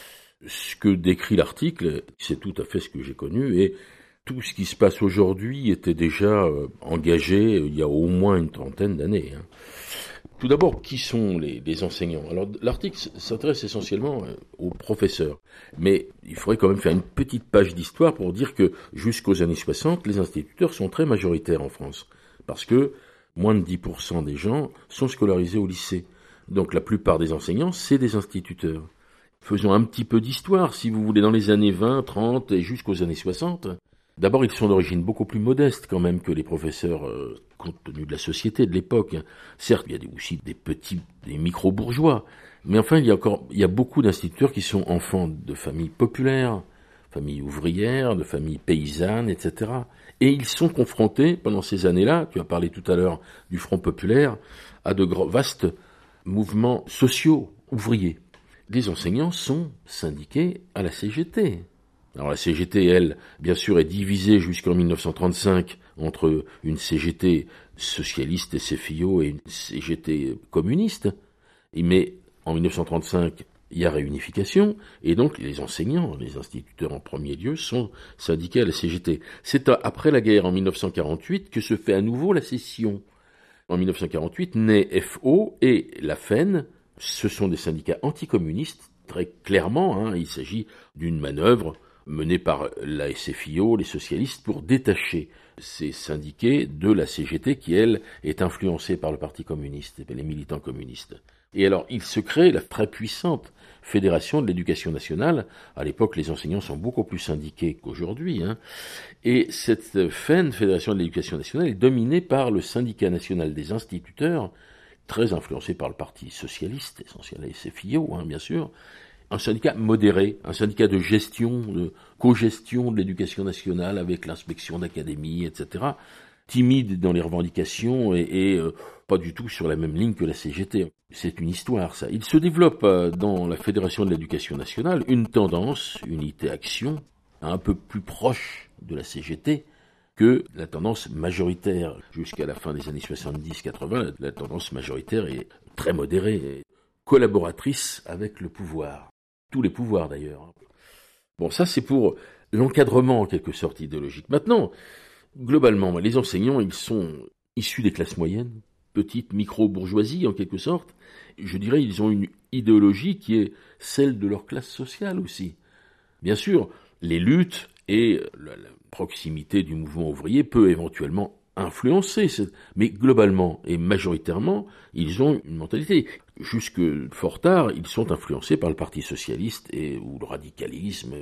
Ce que décrit l'article, c'est tout à fait ce que j'ai connu, et tout ce qui se passe aujourd'hui était déjà euh, engagé il y a au moins une trentaine d'années. Hein. Tout d'abord, qui sont les, les enseignants ? Alors, l'article s'intéresse essentiellement euh, aux professeurs, mais il faudrait quand même faire une petite page d'histoire pour dire que jusqu'aux années soixante, les instituteurs sont très majoritaires en France, parce que moins de dix pour cent des gens sont scolarisés au lycée. Donc la plupart des enseignants, c'est des instituteurs. Faisons un petit peu d'histoire, si vous voulez, dans les années vingt, trente et jusqu'aux années soixante. D'abord, ils sont d'origine beaucoup plus modeste quand même que les professeurs, euh, compte tenu de la société de l'époque. Certes, il y a aussi des petits, des micro-bourgeois, mais enfin, il y a encore, il y a beaucoup d'instituteurs qui sont enfants de familles populaires, familles ouvrières, de familles paysannes, et cetera. Et ils sont confrontés, pendant ces années-là, tu as parlé tout à l'heure du Front populaire, à de gros, vastes mouvements sociaux, ouvriers. Les enseignants sont syndiqués à la C G T. Alors la C G T, elle, bien sûr, est divisée jusqu'en mille neuf cent trente-cinq entre une C G T socialiste et S F I O et une C G T communiste. Mais en mille neuf cent trente-cinq, il y a réunification, et donc les enseignants, les instituteurs en premier lieu, sont syndiqués à la C G T. C'est après la guerre, en mille neuf cent quarante-huit, que se fait à nouveau la scission. En mille neuf cent quarante-huit, naît F O et la F E N. Ce sont des syndicats anticommunistes, très clairement. Hein, il s'agit d'une manœuvre menée par la S F I O, les socialistes, pour détacher ces syndiqués de la C G T qui, elle, est influencée par le Parti communiste et les militants communistes. Et alors, il se crée la très puissante Fédération de l'éducation nationale. À l'époque, les enseignants sont beaucoup plus syndiqués qu'aujourd'hui. Hein. Et cette F E N, Fédération de l'éducation nationale, est dominée par le syndicat national des instituteurs, très influencé par le Parti socialiste, essentiel à S F I O, hein, bien sûr. Un syndicat modéré, un syndicat de gestion, de co-gestion de l'éducation nationale avec l'inspection d'académie, et cetera. Timide dans les revendications et, et euh, pas du tout sur la même ligne que la C G T. C'est une histoire, ça. Il se développe euh, dans la Fédération de l'éducation nationale une tendance, unité-action, un peu plus proche de la C G T que la tendance majoritaire. Jusqu'à la fin des années soixante-dix quatre-vingts, la tendance majoritaire est très modérée, collaboratrice avec le pouvoir. Tous les pouvoirs d'ailleurs. Bon, ça c'est pour l'encadrement en quelque sorte idéologique. Maintenant, globalement, les enseignants, ils sont issus des classes moyennes, petite micro-bourgeoisie en quelque sorte. Je dirais, ils ont une idéologie qui est celle de leur classe sociale aussi. Bien sûr, les luttes et la, la proximité du mouvement ouvrier peut éventuellement influencer, mais globalement et majoritairement, ils ont une mentalité. Jusque fort tard, ils sont influencés par le Parti socialiste et, ou le radicalisme,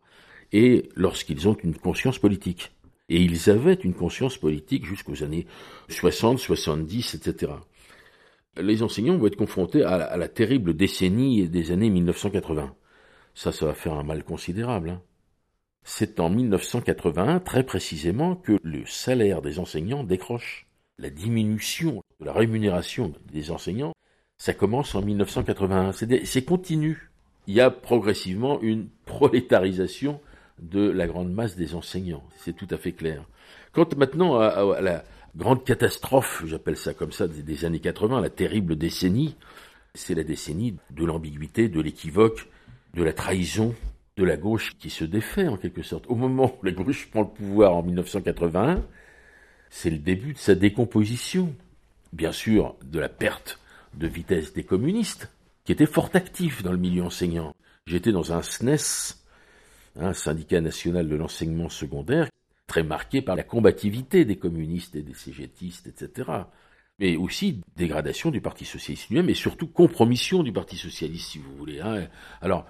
et lorsqu'ils ont une conscience politique. Et ils avaient une conscience politique jusqu'aux années soixante, soixante-dix, et cetera. les enseignants vont être confrontés à la, à la terrible décennie des années mille neuf cent quatre-vingts. Ça, ça va faire un mal considérable. Hein. C'est en mille neuf cent quatre-vingt-un, très précisément, que le salaire des enseignants décroche. La diminution de la rémunération des enseignants, ça commence en mille neuf cent quatre-vingt-un. C'est, des, c'est continu. Il y a progressivement une prolétarisation de la grande masse des enseignants. C'est tout à fait clair. Quant maintenant à, à, à la grande catastrophe, j'appelle ça comme ça, des, des années quatre-vingts, la terrible décennie, c'est la décennie de l'ambiguïté, de l'équivoque, de la trahison, de la gauche qui se défait en quelque sorte. Au moment où la gauche prend le pouvoir en mille neuf cent quatre-vingt-un, c'est le début de sa décomposition. Bien sûr, de la perte de vitesse des communistes, qui étaient fort actifs dans le milieu enseignant. J'étais dans un S N E S, un syndicat national de l'enseignement secondaire, très marqué par la combativité des communistes et des cégétistes, et cetera. Mais aussi dégradation du Parti socialiste lui-même, et surtout compromission du Parti socialiste, si vous voulez. Hein. Alors,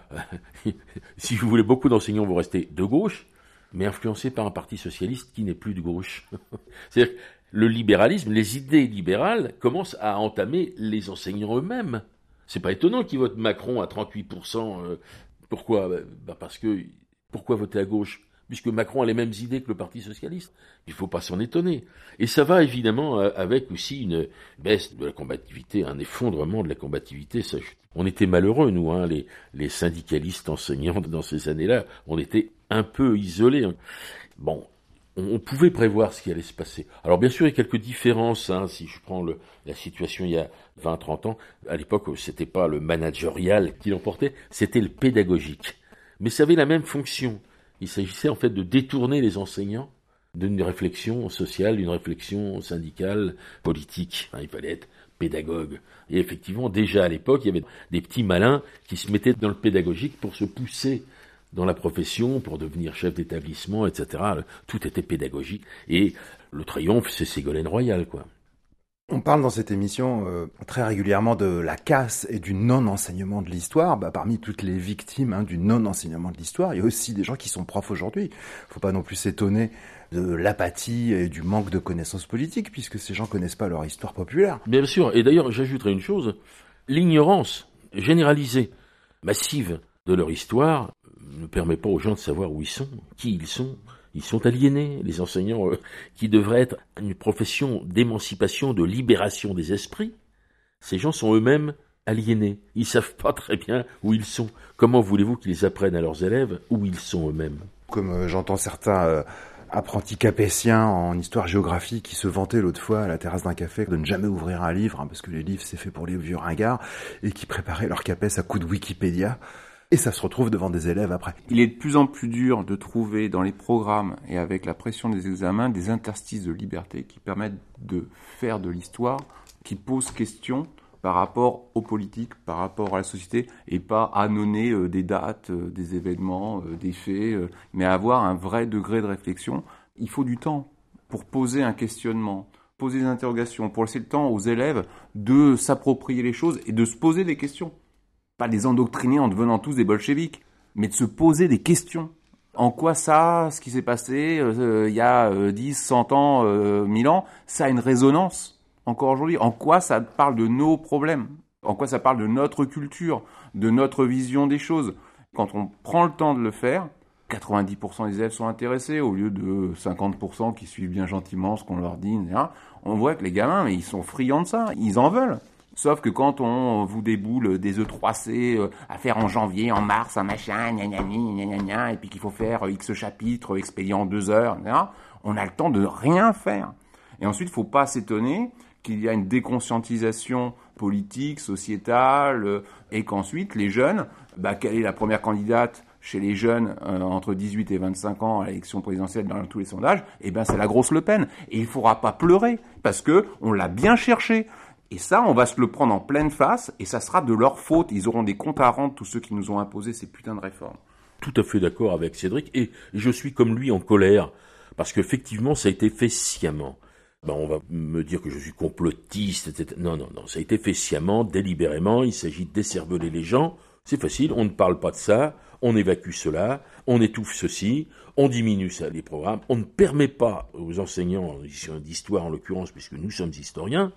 si vous voulez, beaucoup d'enseignants vont rester de gauche, mais influencés par un Parti socialiste qui n'est plus de gauche. C'est-à-dire que le libéralisme, les idées libérales commencent à entamer les enseignants eux-mêmes. C'est pas étonnant qu'ils votent Macron à trente-huit pour cent. Euh, pourquoi ? Bah parce que pourquoi voter à gauche ? Puisque Macron a les mêmes idées que le Parti socialiste. Il ne faut pas s'en étonner. Et ça va évidemment avec aussi une baisse de la combativité, un effondrement de la combativité. Ça, on était malheureux, nous, hein, les, les syndicalistes enseignants dans ces années-là. On était un peu isolés. Bon, on, on pouvait prévoir ce qui allait se passer. Alors bien sûr, il y a quelques différences. Hein, si je prends le, la situation il y a vingt trente ans, à l'époque, c'était pas le managérial qui l'emportait, c'était le pédagogique. Mais ça avait la même fonction. Il s'agissait en fait de détourner les enseignants d'une réflexion sociale, d'une réflexion syndicale, politique. Il fallait être pédagogue. Et effectivement, déjà à l'époque, il y avait des petits malins qui se mettaient dans le pédagogique pour se pousser dans la profession, pour devenir chef d'établissement, et cetera. Tout était pédagogique. Et le triomphe, c'est Ségolène Royal, quoi. On parle dans cette émission euh, très régulièrement de la casse et du non-enseignement de l'histoire. Bah, parmi toutes les victimes hein, du non-enseignement de l'histoire, il y a aussi des gens qui sont profs aujourd'hui. Faut pas non plus s'étonner de l'apathie et du manque de connaissances politiques, puisque ces gens connaissent pas leur histoire populaire. Bien sûr, et d'ailleurs j'ajouterai une chose, l'ignorance généralisée, massive de leur histoire ne permet pas aux gens de savoir où ils sont, qui ils sont. Ils sont aliénés, les enseignants, euh, qui devraient être une profession d'émancipation, de libération des esprits. Ces gens sont eux-mêmes aliénés. Ils savent pas très bien où ils sont. Comment voulez-vous qu'ils apprennent à leurs élèves où ils sont eux-mêmes ? Comme euh, j'entends certains euh, apprentis capétiens en histoire-géographie qui se vantaient l'autre fois à la terrasse d'un café de ne jamais ouvrir un livre, hein, parce que les livres c'est fait pour les vieux ringards, et qui préparaient leur capesse à coups de Wikipédia. Et ça se retrouve devant des élèves après. Il est de plus en plus dur de trouver dans les programmes et avec la pression des examens des interstices de liberté qui permettent de faire de l'histoire, qui pose question par rapport aux politiques, par rapport à la société, et pas annoncer euh, des dates, euh, des événements, euh, des faits, euh, mais avoir un vrai degré de réflexion. Il faut du temps pour poser un questionnement, poser des interrogations, pour laisser le temps aux élèves de s'approprier les choses et de se poser des questions. Pas les endoctriner en devenant tous des bolcheviks, mais de se poser des questions. En quoi ça, ce qui s'est passé euh, il y a euh, dix, cent ans, euh, mille ans, ça a une résonance encore aujourd'hui ? En quoi ça parle de nos problèmes ? En quoi ça parle de notre culture, de notre vision des choses ? Quand on prend le temps de le faire, quatre-vingt-dix pour cent des élèves sont intéressés au lieu de cinquante pour cent qui suivent bien gentiment ce qu'on leur dit, et cetera. On voit que les gamins, mais ils sont friands de ça, ils en veulent. Sauf que quand on vous déboule des E trois C euh, à faire en janvier, en mars, un machin, gna gna gna gna gna, et puis qu'il faut faire euh, X chapitres, expédié en deux heures, et cetera, on a le temps de rien faire. Et ensuite, il ne faut pas s'étonner qu'il y a une déconscientisation politique, sociétale, euh, et qu'ensuite, les jeunes, bah, quelle est la première candidate chez les jeunes euh, entre dix-huit et vingt-cinq ans à l'élection présidentielle dans tous les sondages ? Eh ben, c'est la grosse Le Pen. Et il ne faudra pas pleurer, parce que on l'a bien cherché. Et ça, on va se le prendre en pleine face, et ça sera de leur faute. Ils auront des comptes à rendre, tous ceux qui nous ont imposé ces putains de réformes. Tout à fait d'accord avec Cédric, et je suis comme lui en colère, parce qu'effectivement, ça a été fait sciemment. Ben, on va me dire que je suis complotiste, et cetera. Non, non, non, ça a été fait sciemment, délibérément, il s'agit de décerveler les gens. C'est facile, on ne parle pas de ça, on évacue cela, on étouffe ceci, on diminue ça, les programmes, on ne permet pas aux enseignants d'histoire en l'occurrence, puisque nous sommes historiens,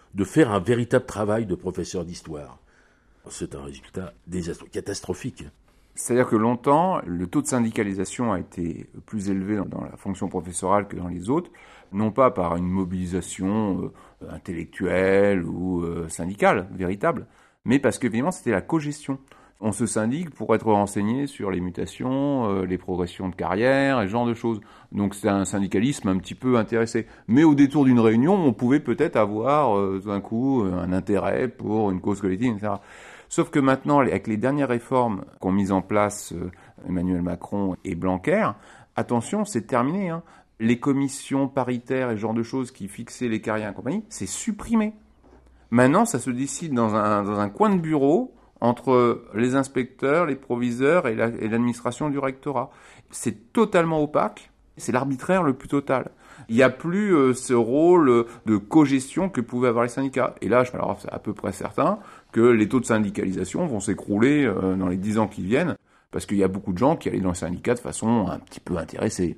de faire un véritable travail de professeur d'histoire. C'est un résultat désastreux, catastrophique. C'est-à-dire que longtemps, le taux de syndicalisation a été plus élevé dans la fonction professorale que dans les autres, non pas par une mobilisation euh, intellectuelle ou euh, syndicale, véritable, mais parce qu'évidemment, c'était la cogestion. On se syndique pour être renseigné sur les mutations, euh, les progressions de carrière, et ce genre de choses. Donc c'est un syndicalisme un petit peu intéressé. Mais au détour d'une réunion, on pouvait peut-être avoir euh, d'un coup un intérêt pour une cause collective, et cetera. Sauf que maintenant, avec les dernières réformes qu'ont mises en place euh, Emmanuel Macron et Blanquer, attention, c'est terminé. Hein. Les commissions paritaires et ce genre de choses qui fixaient les carrières et compagnie, c'est supprimé. Maintenant, ça se décide dans un, dans un coin de bureau entre les inspecteurs, les proviseurs et, la, et l'administration du rectorat. C'est totalement opaque, c'est l'arbitraire le plus total. Il n'y a plus euh, ce rôle de cogestion que pouvaient avoir les syndicats. Et là, je suis alors, à peu près certain que les taux de syndicalisation vont s'écrouler euh, dans les dix ans qui viennent, parce qu'il y a beaucoup de gens qui allaient dans les syndicats de façon un petit peu intéressée.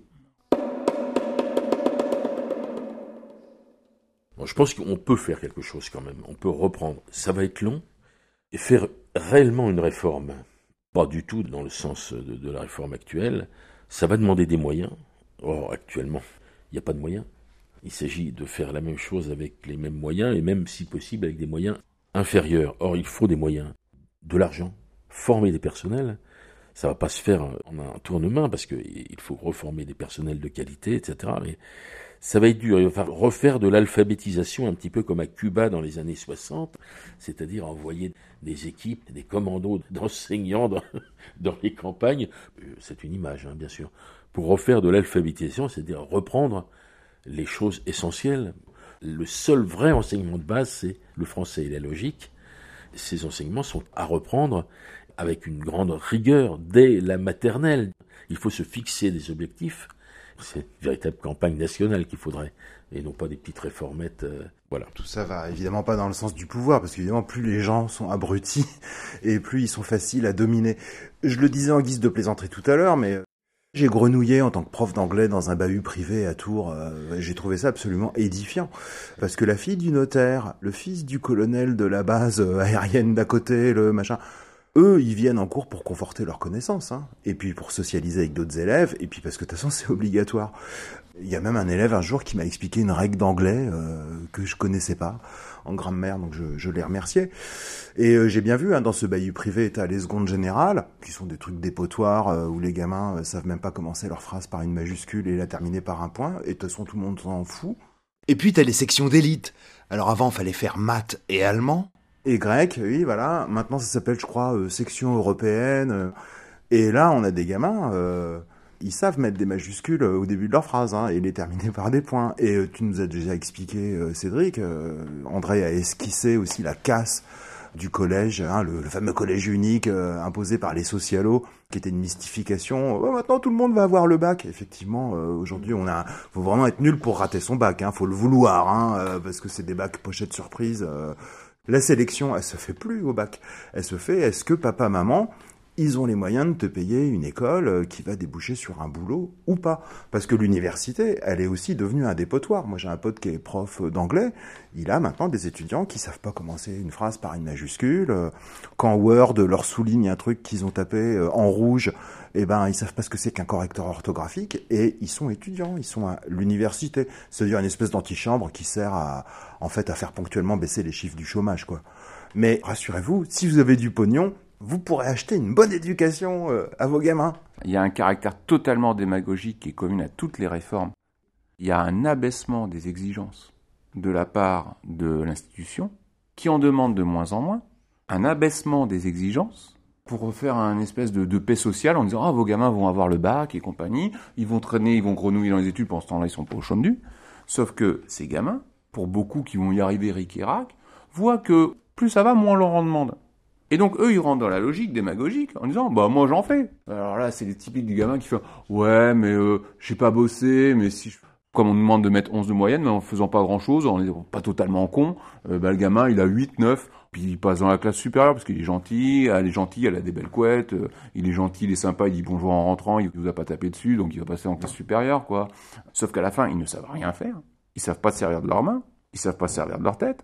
Bon, je pense qu'on peut faire quelque chose quand même, on peut reprendre. Ça va être long, et faire réellement une réforme, pas du tout dans le sens de, de la réforme actuelle, ça va demander des moyens. Or, actuellement, il n'y a pas de moyens. Il s'agit de faire la même chose avec les mêmes moyens, et même, si possible, avec des moyens inférieurs. Or, il faut des moyens, de l'argent, former des personnels. Ça ne va pas se faire en un tournement, parce qu'il faut reformer des personnels de qualité, et cetera. Mais ça va être dur. Il va falloir refaire de l'alphabétisation un petit peu comme à Cuba dans les années soixante, c'est-à-dire envoyer des équipes, des commandos d'enseignants dans, dans les campagnes. C'est une image, hein, bien sûr. Pour refaire de l'alphabétisation, c'est-à-dire reprendre les choses essentielles. Le seul vrai enseignement de base, c'est le français et la logique. Ces enseignements sont à reprendre avec une grande rigueur dès la maternelle. Il faut se fixer des objectifs. C'est une véritable campagne nationale qu'il faudrait, et non pas des petites réformettes. Euh, voilà. Tout ça va évidemment pas dans le sens du pouvoir, parce qu'évidemment, plus les gens sont abrutis, et plus ils sont faciles à dominer. Je le disais en guise de plaisanterie tout à l'heure, mais j'ai grenouillé en tant que prof d'anglais dans un bahut privé à Tours. Euh, j'ai trouvé ça absolument édifiant, parce que la fille du notaire, le fils du colonel de la base aérienne d'à côté, le machin... Eux, ils viennent en cours pour conforter leurs connaissances, hein, et puis pour socialiser avec d'autres élèves, et puis parce que de toute façon, c'est obligatoire. Il y a même un élève un jour qui m'a expliqué une règle d'anglais euh, que je connaissais pas en grammaire, donc je, je l'ai remercié. Et euh, j'ai bien vu, hein, dans ce bahut privé, t'as les secondes générales, qui sont des trucs dépotoirs, euh, où les gamins euh, savent même pas commencer leur phrase par une majuscule et la terminer par un point, et de toute façon, tout le monde s'en fout. Et puis t'as les sections d'élite. Alors avant, fallait faire maths et allemand. Et grec, oui, voilà. Maintenant, ça s'appelle, je crois, euh, section européenne. Et là, on a des gamins, euh, ils savent mettre des majuscules au début de leur phrase, hein, et les terminer par des points. Et euh, tu nous as déjà expliqué, euh, Cédric, euh, André a esquissé aussi la casse du collège, hein, le, le fameux collège unique euh, imposé par les socialos, qui était une mystification. Oh, maintenant, tout le monde va avoir le bac. Effectivement, euh, aujourd'hui, on a, faut vraiment être nul pour rater son bac, hein, faut le vouloir, hein, euh, parce que c'est des bacs pochettes surprise. Euh, La sélection, elle se fait plus au bac. Elle se fait, est-ce que papa, maman, ils ont les moyens de te payer une école qui va déboucher sur un boulot ou pas? Parce que l'université, elle est aussi devenue un dépotoir. Moi, j'ai un pote qui est prof d'anglais. Il a maintenant des étudiants qui savent pas commencer une phrase par une majuscule. Quand Word leur souligne un truc qu'ils ont tapé en rouge, eh ben, ils savent pas ce que c'est qu'un correcteur orthographique, et ils sont étudiants, ils sont à l'université. C'est-à-dire une espèce d'antichambre qui sert à, en fait, à faire ponctuellement baisser les chiffres du chômage, quoi. Mais rassurez-vous, si vous avez du pognon, vous pourrez acheter une bonne éducation euh, à vos gamins. Il y a un caractère totalement démagogique qui est commun à toutes les réformes. Il y a un abaissement des exigences de la part de l'institution, qui en demande de moins en moins, un abaissement des exigences pour faire un espèce de, de paix sociale en disant « Ah, vos gamins vont avoir le bac et compagnie, ils vont traîner, ils vont grenouiller dans les études, pendant ce temps-là, ils sont pas au chaume du. » Sauf que ces gamins, pour beaucoup qui vont y arriver ric et rac, voient que plus ça va, moins on leur en demande. Et donc, eux, ils rentrent dans la logique démagogique en disant « Bah, moi, j'en fais. » Alors là, c'est les typiques du gamin qui fait « Ouais, mais euh, j'ai pas bossé, mais si je... » Comme on nous demande de mettre onze de moyenne, mais en faisant pas grand-chose, en n'étant pas totalement con, euh, bah, le gamin, il a huit, neuf, puis il passe dans la classe supérieure parce qu'il est gentil, elle est gentille, elle a des belles couettes, euh, il est gentil, il est sympa, il dit bonjour en rentrant, il vous a pas tapé dessus, donc il va passer en classe supérieure, quoi. Sauf qu'à la fin, ils ne savent rien faire. Ils savent pas se servir de leurs mains, ils savent pas se servir de leur tête.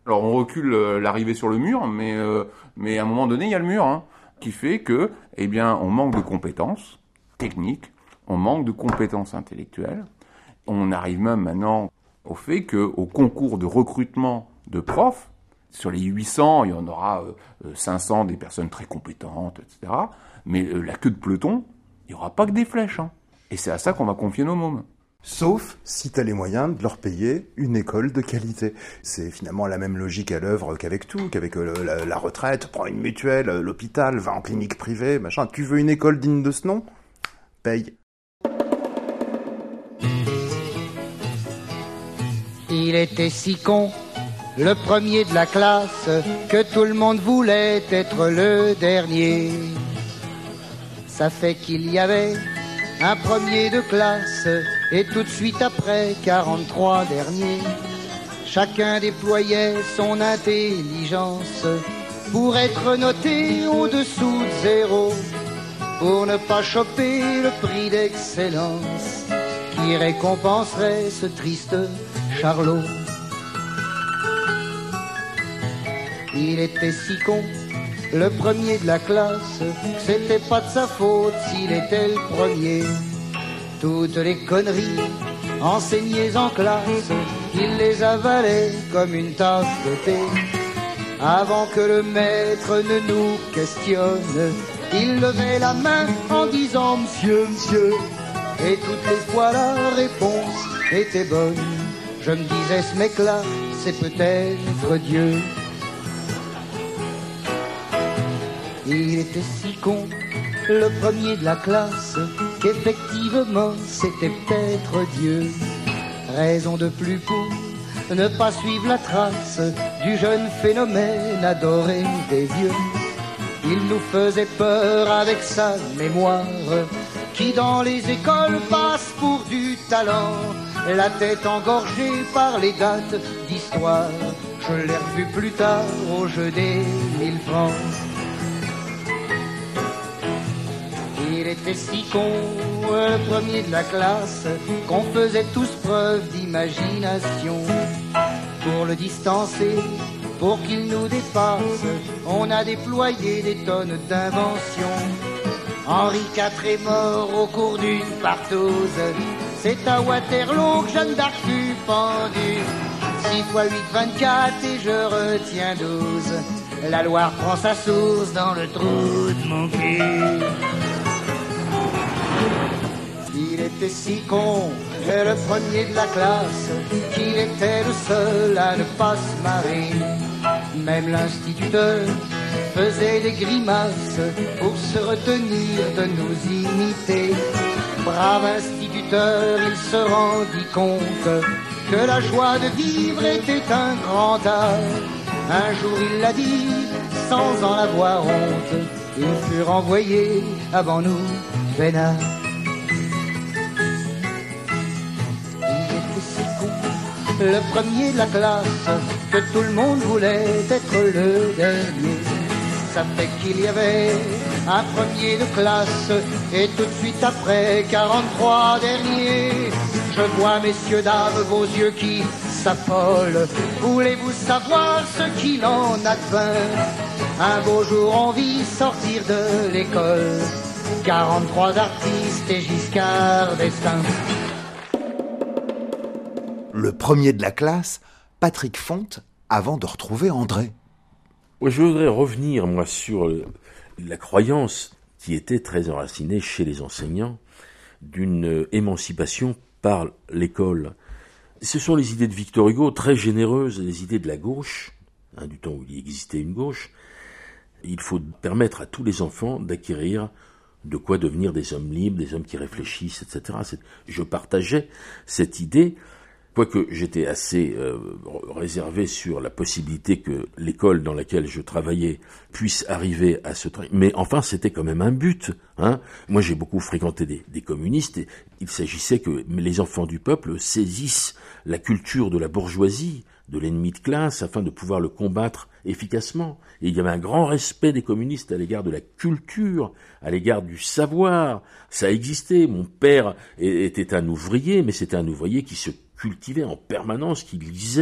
Alors on recule euh, l'arrivée sur le mur, mais, euh, mais à un moment donné, il y a le mur, hein, qui fait que, eh bien, on manque de compétences techniques, on manque de compétences intellectuelles. On arrive même maintenant au fait qu'au concours de recrutement de profs, sur les huit cents, il y en aura euh, cinq cents des personnes très compétentes, et cetera. Mais euh, la queue de peloton, il n'y aura pas que des flèches. Hein. Et c'est à ça qu'on va confier nos mômes. Sauf si tu as les moyens de leur payer une école de qualité. C'est finalement la même logique à l'œuvre qu'avec tout, qu'avec euh, la, la retraite, prends une mutuelle, euh, l'hôpital, va en clinique privée, machin. Tu veux une école digne de ce nom ? Paye. Il était si con, le premier de la classe, que tout le monde voulait être le dernier. Ça fait qu'il y avait un premier de classe, et tout de suite après, quarante-trois derniers. Chacun déployait son intelligence pour être noté au-dessous de zéro, pour ne pas choper le prix d'excellence qui récompenserait ce triste Charlot. Il était si con, le premier de la classe, que c'était pas de sa faute s'il était le premier. Toutes les conneries enseignées en classe, il les avalait comme une tasse de thé. Avant que le maître ne nous questionne, il levait la main en disant « Monsieur, monsieur », et toutes les fois la réponse était bonne. Je me disais, ce mec-là, c'est peut-être Dieu. Il était si con, le premier de la classe, qu'effectivement, c'était peut-être Dieu. Raison de plus pour ne pas suivre la trace du jeune phénomène adoré des vieux. Il nous faisait peur avec sa mémoire, qui dans les écoles passe pour du talent, la tête engorgée par les dates d'histoire. Je l'ai revu plus tard au jeu des mille francs. Il était si con, le premier de la classe, qu'on faisait tous preuve d'imagination. Pour le distancer, pour qu'il nous dépasse, on a déployé des tonnes d'inventions. Henri quatre est mort au cours d'une partouze, c'est à Waterloo que Jeanne d'Arc fut pendue. Six fois huit, vingt-quatre et je retiens douze. La Loire prend sa source dans le trou de mon cul. Il était si con, le premier de la classe, qu'il était le seul à ne pas se marrer. Même l'instituteur faisait des grimaces pour se retenir de nous imiter. Brave instituteur, il se rendit compte que la joie de vivre était un grand art. Un jour il l'a dit, sans en avoir honte, il fut renvoyé avant nous, peinard. Il était si con, le premier de la classe, que tout le monde voulait être le dernier. Ça fait qu'il y avait un premier de classe, et tout de suite après, quarante-trois derniers. Je vois, messieurs, dames, vos yeux qui s'affolent. Voulez-vous savoir ce qu'il en advint? Un beau jour, on vit sortir de l'école quarante-trois artistes et Giscard d'Estaing. Le premier de la classe, Patrick Fonte, avant de retrouver André. Ouais, je voudrais revenir, moi, sur la croyance qui était très enracinée chez les enseignants d'une émancipation par l'école. Ce sont les idées de Victor Hugo, très généreuses, les idées de la gauche, hein, du temps où il existait une gauche. Il faut permettre à tous les enfants d'acquérir de quoi devenir des hommes libres, des hommes qui réfléchissent, et cetera. Je partageais cette idée, quoique j'étais assez euh, réservé sur la possibilité que l'école dans laquelle je travaillais puisse arriver à ce travail. Mais enfin, c'était quand même un but. Hein. Moi, j'ai beaucoup fréquenté des, des communistes. Et il s'agissait que les enfants du peuple saisissent la culture de la bourgeoisie, de l'ennemi de classe, afin de pouvoir le combattre efficacement. Et il y avait un grand respect des communistes à l'égard de la culture, à l'égard du savoir. Ça existait. Mon père était un ouvrier, mais c'était un ouvrier qui se cultivait en permanence, qui lisait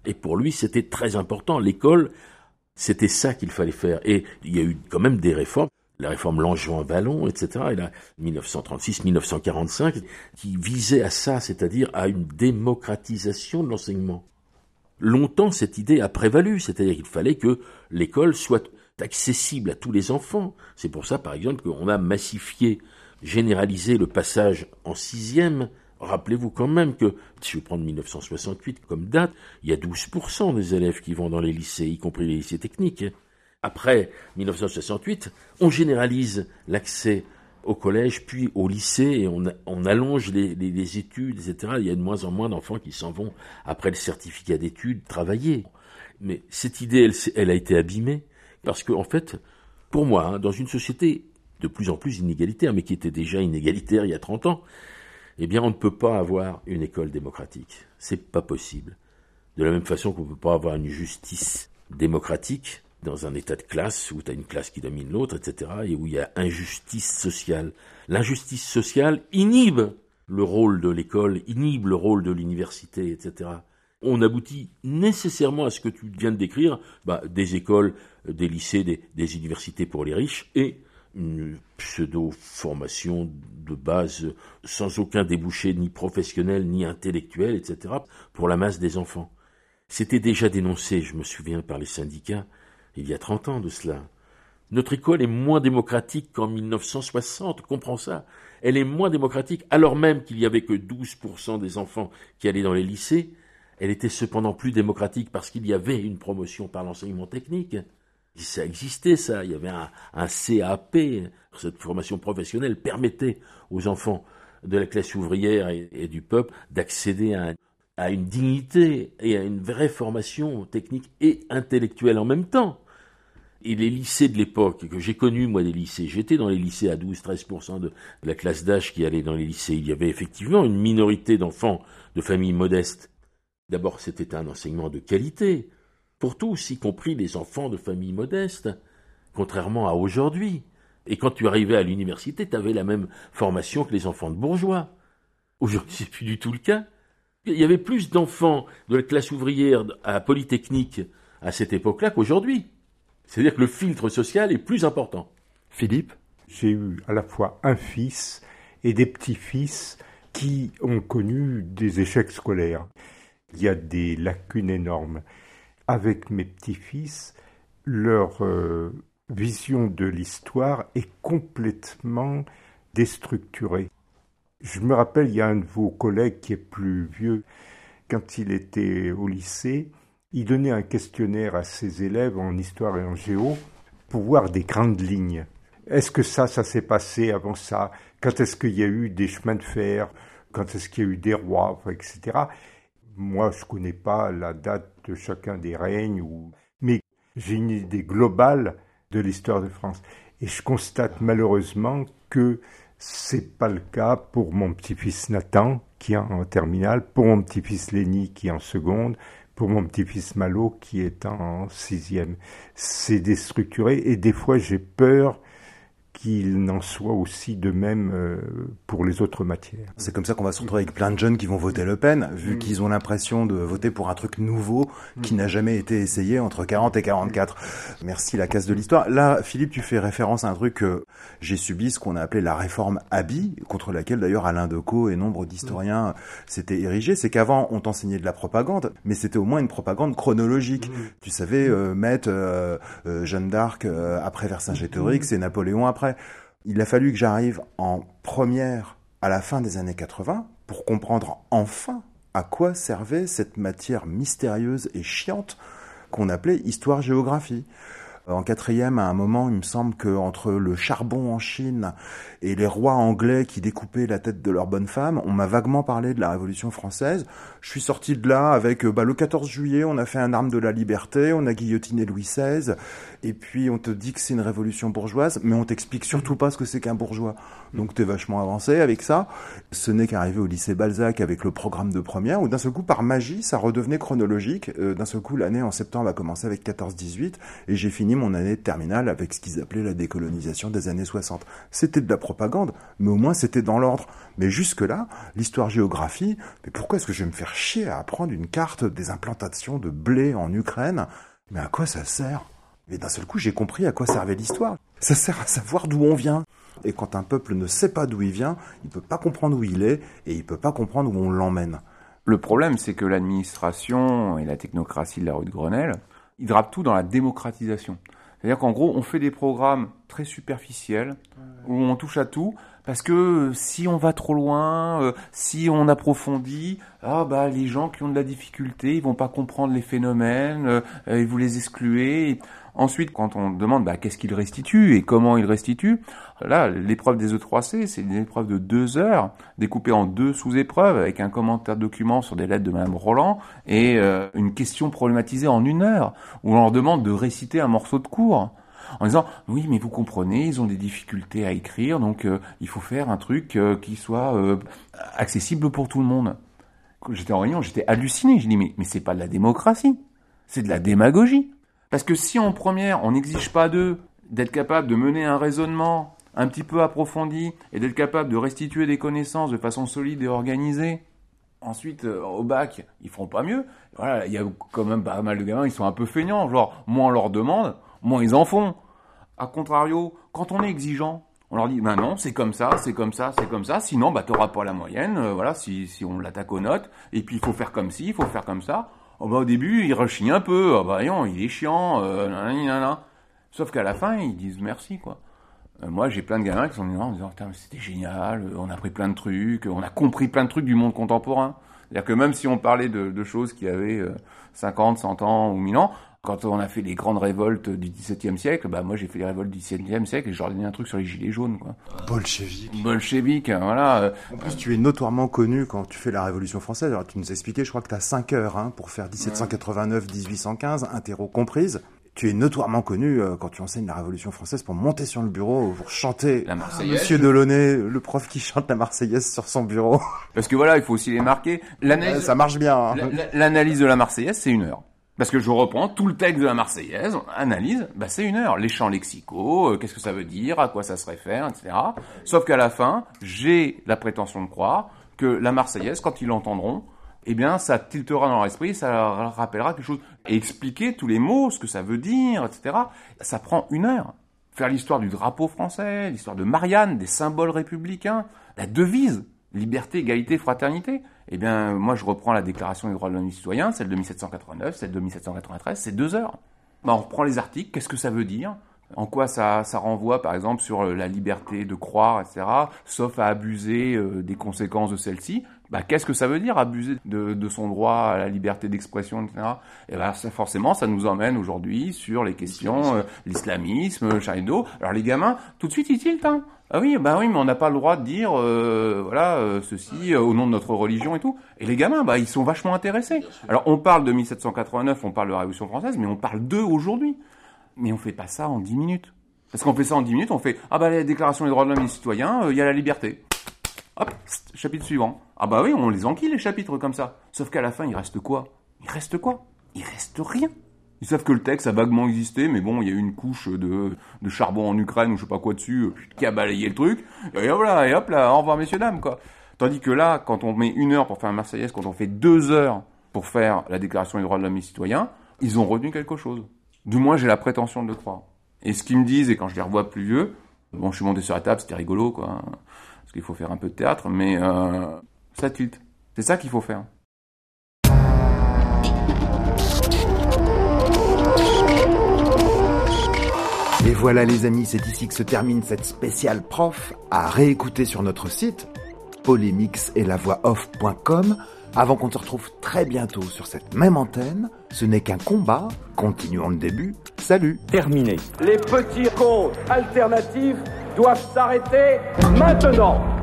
Et pour lui, c'était très important. L'école, c'était ça qu'il fallait faire. Et il y a eu quand même des réformes. La réforme Langevin-Vallon, et cetera, et là, dix-neuf cent trente-six à dix-neuf cent quarante-cinq, qui visait à ça, c'est-à-dire à une démocratisation de l'enseignement. Longtemps, cette idée a prévalu, c'est-à-dire qu'il fallait que l'école soit accessible à tous les enfants. C'est pour ça, par exemple, qu'on a massifié, généralisé le passage en sixième. Rappelez-vous quand même que, si je prends dix-neuf cent soixante-huit comme date, il y a douze pour cent des élèves qui vont dans les lycées, y compris les lycées techniques. Après dix-neuf cent soixante-huit, on généralise l'accès au collège, puis au lycée, et on, on allonge les, les, les études, et cetera. Il y a de moins en moins d'enfants qui s'en vont, après le certificat d'études, travailler. Mais cette idée, elle, elle a été abîmée, parce que, en fait, pour moi, hein, dans une société de plus en plus inégalitaire, mais qui était déjà inégalitaire il y a trente ans, eh bien, on ne peut pas avoir une école démocratique. C'est pas possible. De la même façon qu'on ne peut pas avoir une justice démocratique, dans un état de classe où tu as une classe qui domine l'autre, et cetera, et où il y a injustice sociale. L'injustice sociale inhibe le rôle de l'école, inhibe le rôle de l'université, et cetera. On aboutit nécessairement à ce que tu viens de décrire, bah, des écoles, des lycées, des, des universités pour les riches, et une pseudo-formation de base sans aucun débouché ni professionnel, ni intellectuel, et cetera, pour la masse des enfants. C'était déjà dénoncé, je me souviens, par les syndicats, il y a trente ans de cela. Notre école est moins démocratique qu'en dix-neuf cent soixante, comprends ça. Elle est moins démocratique, alors même qu'il n'y avait que douze pour cent des enfants qui allaient dans les lycées. Elle était cependant plus démocratique parce qu'il y avait une promotion par l'enseignement technique. Ça existait, ça. Il y avait un, un C A P. Cette formation professionnelle permettait aux enfants de la classe ouvrière et, et du peuple d'accéder à un à une dignité et à une vraie formation technique et intellectuelle en même temps. Et les lycées de l'époque, que j'ai connus, moi, des lycées, j'étais dans les lycées à douze à treize pour cent de la classe d'âge qui allait dans les lycées. Il y avait effectivement une minorité d'enfants de familles modestes. D'abord, c'était un enseignement de qualité, pour tous, y compris les enfants de familles modestes, contrairement à aujourd'hui. Et quand tu arrivais à l'université, tu avais la même formation que les enfants de bourgeois. Aujourd'hui, c'est plus du tout le cas. Il y avait plus d'enfants de la classe ouvrière à Polytechnique à cette époque-là qu'aujourd'hui. C'est-à-dire que le filtre social est plus important. Philippe ? J'ai eu à la fois un fils et des petits-fils qui ont connu des échecs scolaires. Il y a des lacunes énormes. Avec mes petits-fils, leur euh, vision de l'histoire est complètement déstructurée. Je me rappelle, il y a un de vos collègues qui est plus vieux, quand il était au lycée, il donnait un questionnaire à ses élèves en histoire et en géo pour voir des grandes lignes. Est-ce que ça, ça s'est passé avant ça? Quand est-ce qu'il y a eu des chemins de fer? Quand est-ce qu'il y a eu des rois, et cetera. Moi, je ne connais pas la date de chacun des règnes, ou... mais j'ai une idée globale de l'histoire de France. Et je constate malheureusement que c'est pas le cas pour mon petit-fils Nathan, qui est en terminale, pour mon petit-fils Léni, qui est en seconde, pour mon petit-fils Malo, qui est en sixième. C'est déstructuré, et des fois j'ai peur qu'il n'en soit aussi de même euh, pour les autres matières. C'est comme ça qu'on va se retrouver avec plein de jeunes qui vont voter Le Pen, vu mmh. qu'ils ont l'impression de voter pour un truc nouveau qui mmh. n'a jamais été essayé entre quarante et quarante-quatre. Merci, la casse de l'histoire. Là, Philippe, tu fais référence à un truc que j'ai subi, ce qu'on a appelé la réforme Abi, contre laquelle d'ailleurs Alain Decaux et nombre d'historiens mmh. s'étaient érigés. C'est qu'avant, on t'enseignait de la propagande, mais c'était au moins une propagande chronologique. Mmh. Tu savais euh, mettre euh, euh, Jeanne d'Arc euh, après Vercingétorix et Napoléon après. Il a fallu que j'arrive en première à la fin des années quatre-vingts pour comprendre enfin à quoi servait cette matière mystérieuse et chiante qu'on appelait histoire-géographie. En quatrième, à un moment, il me semble qu'entre le charbon en Chine et les rois anglais qui découpaient la tête de leurs bonnes femmes, on m'a vaguement parlé de la Révolution française. Je suis sorti de là avec, bah, le quatorze juillet, on a fait un arme de la liberté, on a guillotiné Louis seize, et puis on te dit que c'est une révolution bourgeoise, mais on t'explique surtout pas ce que c'est qu'un bourgeois. Donc t'es vachement avancé avec ça. Ce n'est qu'arrivé au lycée Balzac avec le programme de première, où d'un seul coup, par magie, ça redevenait chronologique. Euh, d'un seul coup, l'année en septembre a commencé avec quatorze dix-huit, et j'ai fini fini mon année de terminale avec ce qu'ils appelaient la décolonisation des années soixante. C'était de la propagande, mais au moins c'était dans l'ordre. Mais jusque-là, l'histoire-géographie, mais pourquoi est-ce que je vais me faire chier à apprendre une carte des implantations de blé en Ukraine? Mais à quoi ça sert? Mais d'un seul coup, j'ai compris à quoi servait l'histoire. Ça sert à savoir d'où on vient. Et quand un peuple ne sait pas d'où il vient, il peut pas comprendre où il est, et il peut pas comprendre où on l'emmène. Le problème, c'est que l'administration et la technocratie de la rue de Grenelle, ils drapent tout dans la démocratisation. C'est-à-dire qu'en gros, on fait des programmes très superficiels, où on touche à tout, parce que si on va trop loin, euh, si on approfondit, ah bah les gens qui ont de la difficulté, ils vont pas comprendre les phénomènes, euh, et vous les excluez. Ensuite, quand on demande bah, qu'est-ce qu'il restitue et comment il restitue, là, l'épreuve des E trois C, c'est une épreuve de deux heures, découpée en deux sous-épreuves, avec un commentaire document sur des lettres de Madame Roland, et euh, une question problématisée en une heure, où on leur demande de réciter un morceau de cours, en disant « Oui, mais vous comprenez, ils ont des difficultés à écrire, donc euh, il faut faire un truc euh, qui soit euh, accessible pour tout le monde. » J'étais en réunion, j'étais halluciné, je dis « Mais, mais c'est pas de la démocratie, c'est de la démagogie. » Parce que si en première, on n'exige pas d'eux d'être capable de mener un raisonnement un petit peu approfondi et d'être capable de restituer des connaissances de façon solide et organisée, ensuite, euh, au bac, ils feront pas mieux. Voilà, il y a quand même pas mal de gamins, ils sont un peu feignants. Genre, moins on leur demande, moins ils en font. A contrario, quand on est exigeant, on leur dit, ben non, c'est comme ça, c'est comme ça, c'est comme ça, sinon, bah, t'auras pas la moyenne, euh, voilà, si, si on l'attaque aux notes, et puis il faut faire comme ci, il faut faire comme ça. Oh bah, au début, ils rechignent un peu. Oh bah, non, il est chiant. Euh, nanani, nanana. Sauf qu'à la fin, ils disent merci, quoi. Euh, moi, j'ai plein de gamins qui sont venus en disant, putain, c'était génial. On a appris plein de trucs. On a compris plein de trucs du monde contemporain. C'est-à-dire que même si on parlait de, de choses qui avaient euh, cinquante, cent ans ou mille ans, quand on a fait les grandes révoltes du dix-septième siècle, bah moi j'ai fait les révoltes du dix-septième siècle et je leur ai donné un truc sur les gilets jaunes, quoi. Bolchevique. Bolchevique, voilà. En plus, tu es notoirement connu quand tu fais la Révolution française. Alors, tu nous expliquais, je crois que tu as cinq heures hein, pour faire dix-sept cent quatre-vingt-neuf à dix-huit cent quinze, interro comprise. Tu es notoirement connu euh, quand tu enseignes la Révolution française pour monter sur le bureau, pour chanter la Marseillaise. Monsieur Delaunay, le prof qui chante la Marseillaise sur son bureau. Parce que voilà, il faut aussi les marquer. L'analyse, ça marche bien. Hein. L'analyse de la Marseillaise, c'est une heure. Parce que je reprends tout le texte de la Marseillaise, analyse, bah c'est une heure. Les champs lexicaux, euh, qu'est-ce que ça veut dire, à quoi ça se réfère, et cetera. Sauf qu'à la fin, j'ai la prétention de croire que la Marseillaise, quand ils l'entendront, eh bien, ça tiltera dans leur esprit, ça leur rappellera quelque chose. Et expliquer tous les mots, ce que ça veut dire, et cetera. Ça prend une heure. Faire l'histoire du drapeau français, l'histoire de Marianne, des symboles républicains, la devise, liberté, égalité, fraternité. Eh bien, moi, je reprends la Déclaration des droits de l'homme et du citoyen, celle de mille sept cent quatre-vingt-neuf, celle de mille sept cent quatre-vingt-treize, c'est deux heures. Ben, on reprend les articles, qu'est-ce que ça veut dire? En quoi ça, ça renvoie, par exemple, sur la liberté de croire, et cetera, sauf à abuser euh, des conséquences de celle-ci. Bah, qu'est-ce que ça veut dire, abuser de, de son droit à la liberté d'expression, et cetera. Et ben, ça, forcément, ça nous emmène aujourd'hui sur les questions, euh, l'islamisme, Charlie Hebdo. Alors, les gamins, tout de suite, ils tiltent, hein. Ah oui, bah oui, mais on n'a pas le droit de dire, euh, voilà, euh, ceci, euh, au nom de notre religion et tout. Et les gamins, bah, ils sont vachement intéressés. Alors, on parle de mille sept cent quatre-vingt-neuf, on parle de la Révolution française, mais on parle d'eux aujourd'hui. Mais on fait pas ça en dix minutes. Parce qu'on fait ça en dix minutes, on fait, ah bah, la Déclaration des droits de l'homme et des citoyens, il euh, y a la liberté. Hop, chapitre suivant. Ah bah oui, on les enquille, les chapitres, comme ça. Sauf qu'à la fin, il reste quoi? Il reste quoi? Il reste rien. Ils savent que le texte a vaguement existé, mais bon, il y a eu une couche de, de charbon en Ukraine ou je sais pas quoi dessus, qui a balayé le truc. Et hop là, et hop là, au revoir messieurs dames, quoi. Tandis que là, quand on met une heure pour faire la Marseillaise, quand on fait deux heures pour faire la Déclaration des droits de l'homme et des citoyens, ils ont retenu quelque chose. Du moins, j'ai la prétention de le croire. Et ce qu'ils me disent, et quand je les revois plus vieux, bon, je suis monté sur la table, c'était rigolo, quoi, parce qu'il faut faire un peu de théâtre, mais euh, ça tilte. C'est ça qu'il faut faire. Et voilà les amis, c'est ici que se termine cette spéciale prof à réécouter sur notre site polémix et la voix off point com. Avant qu'on se retrouve très bientôt sur cette même antenne, ce n'est qu'un combat, continuons le début, salut. Terminé. Les petits contes alternatifs doivent s'arrêter maintenant.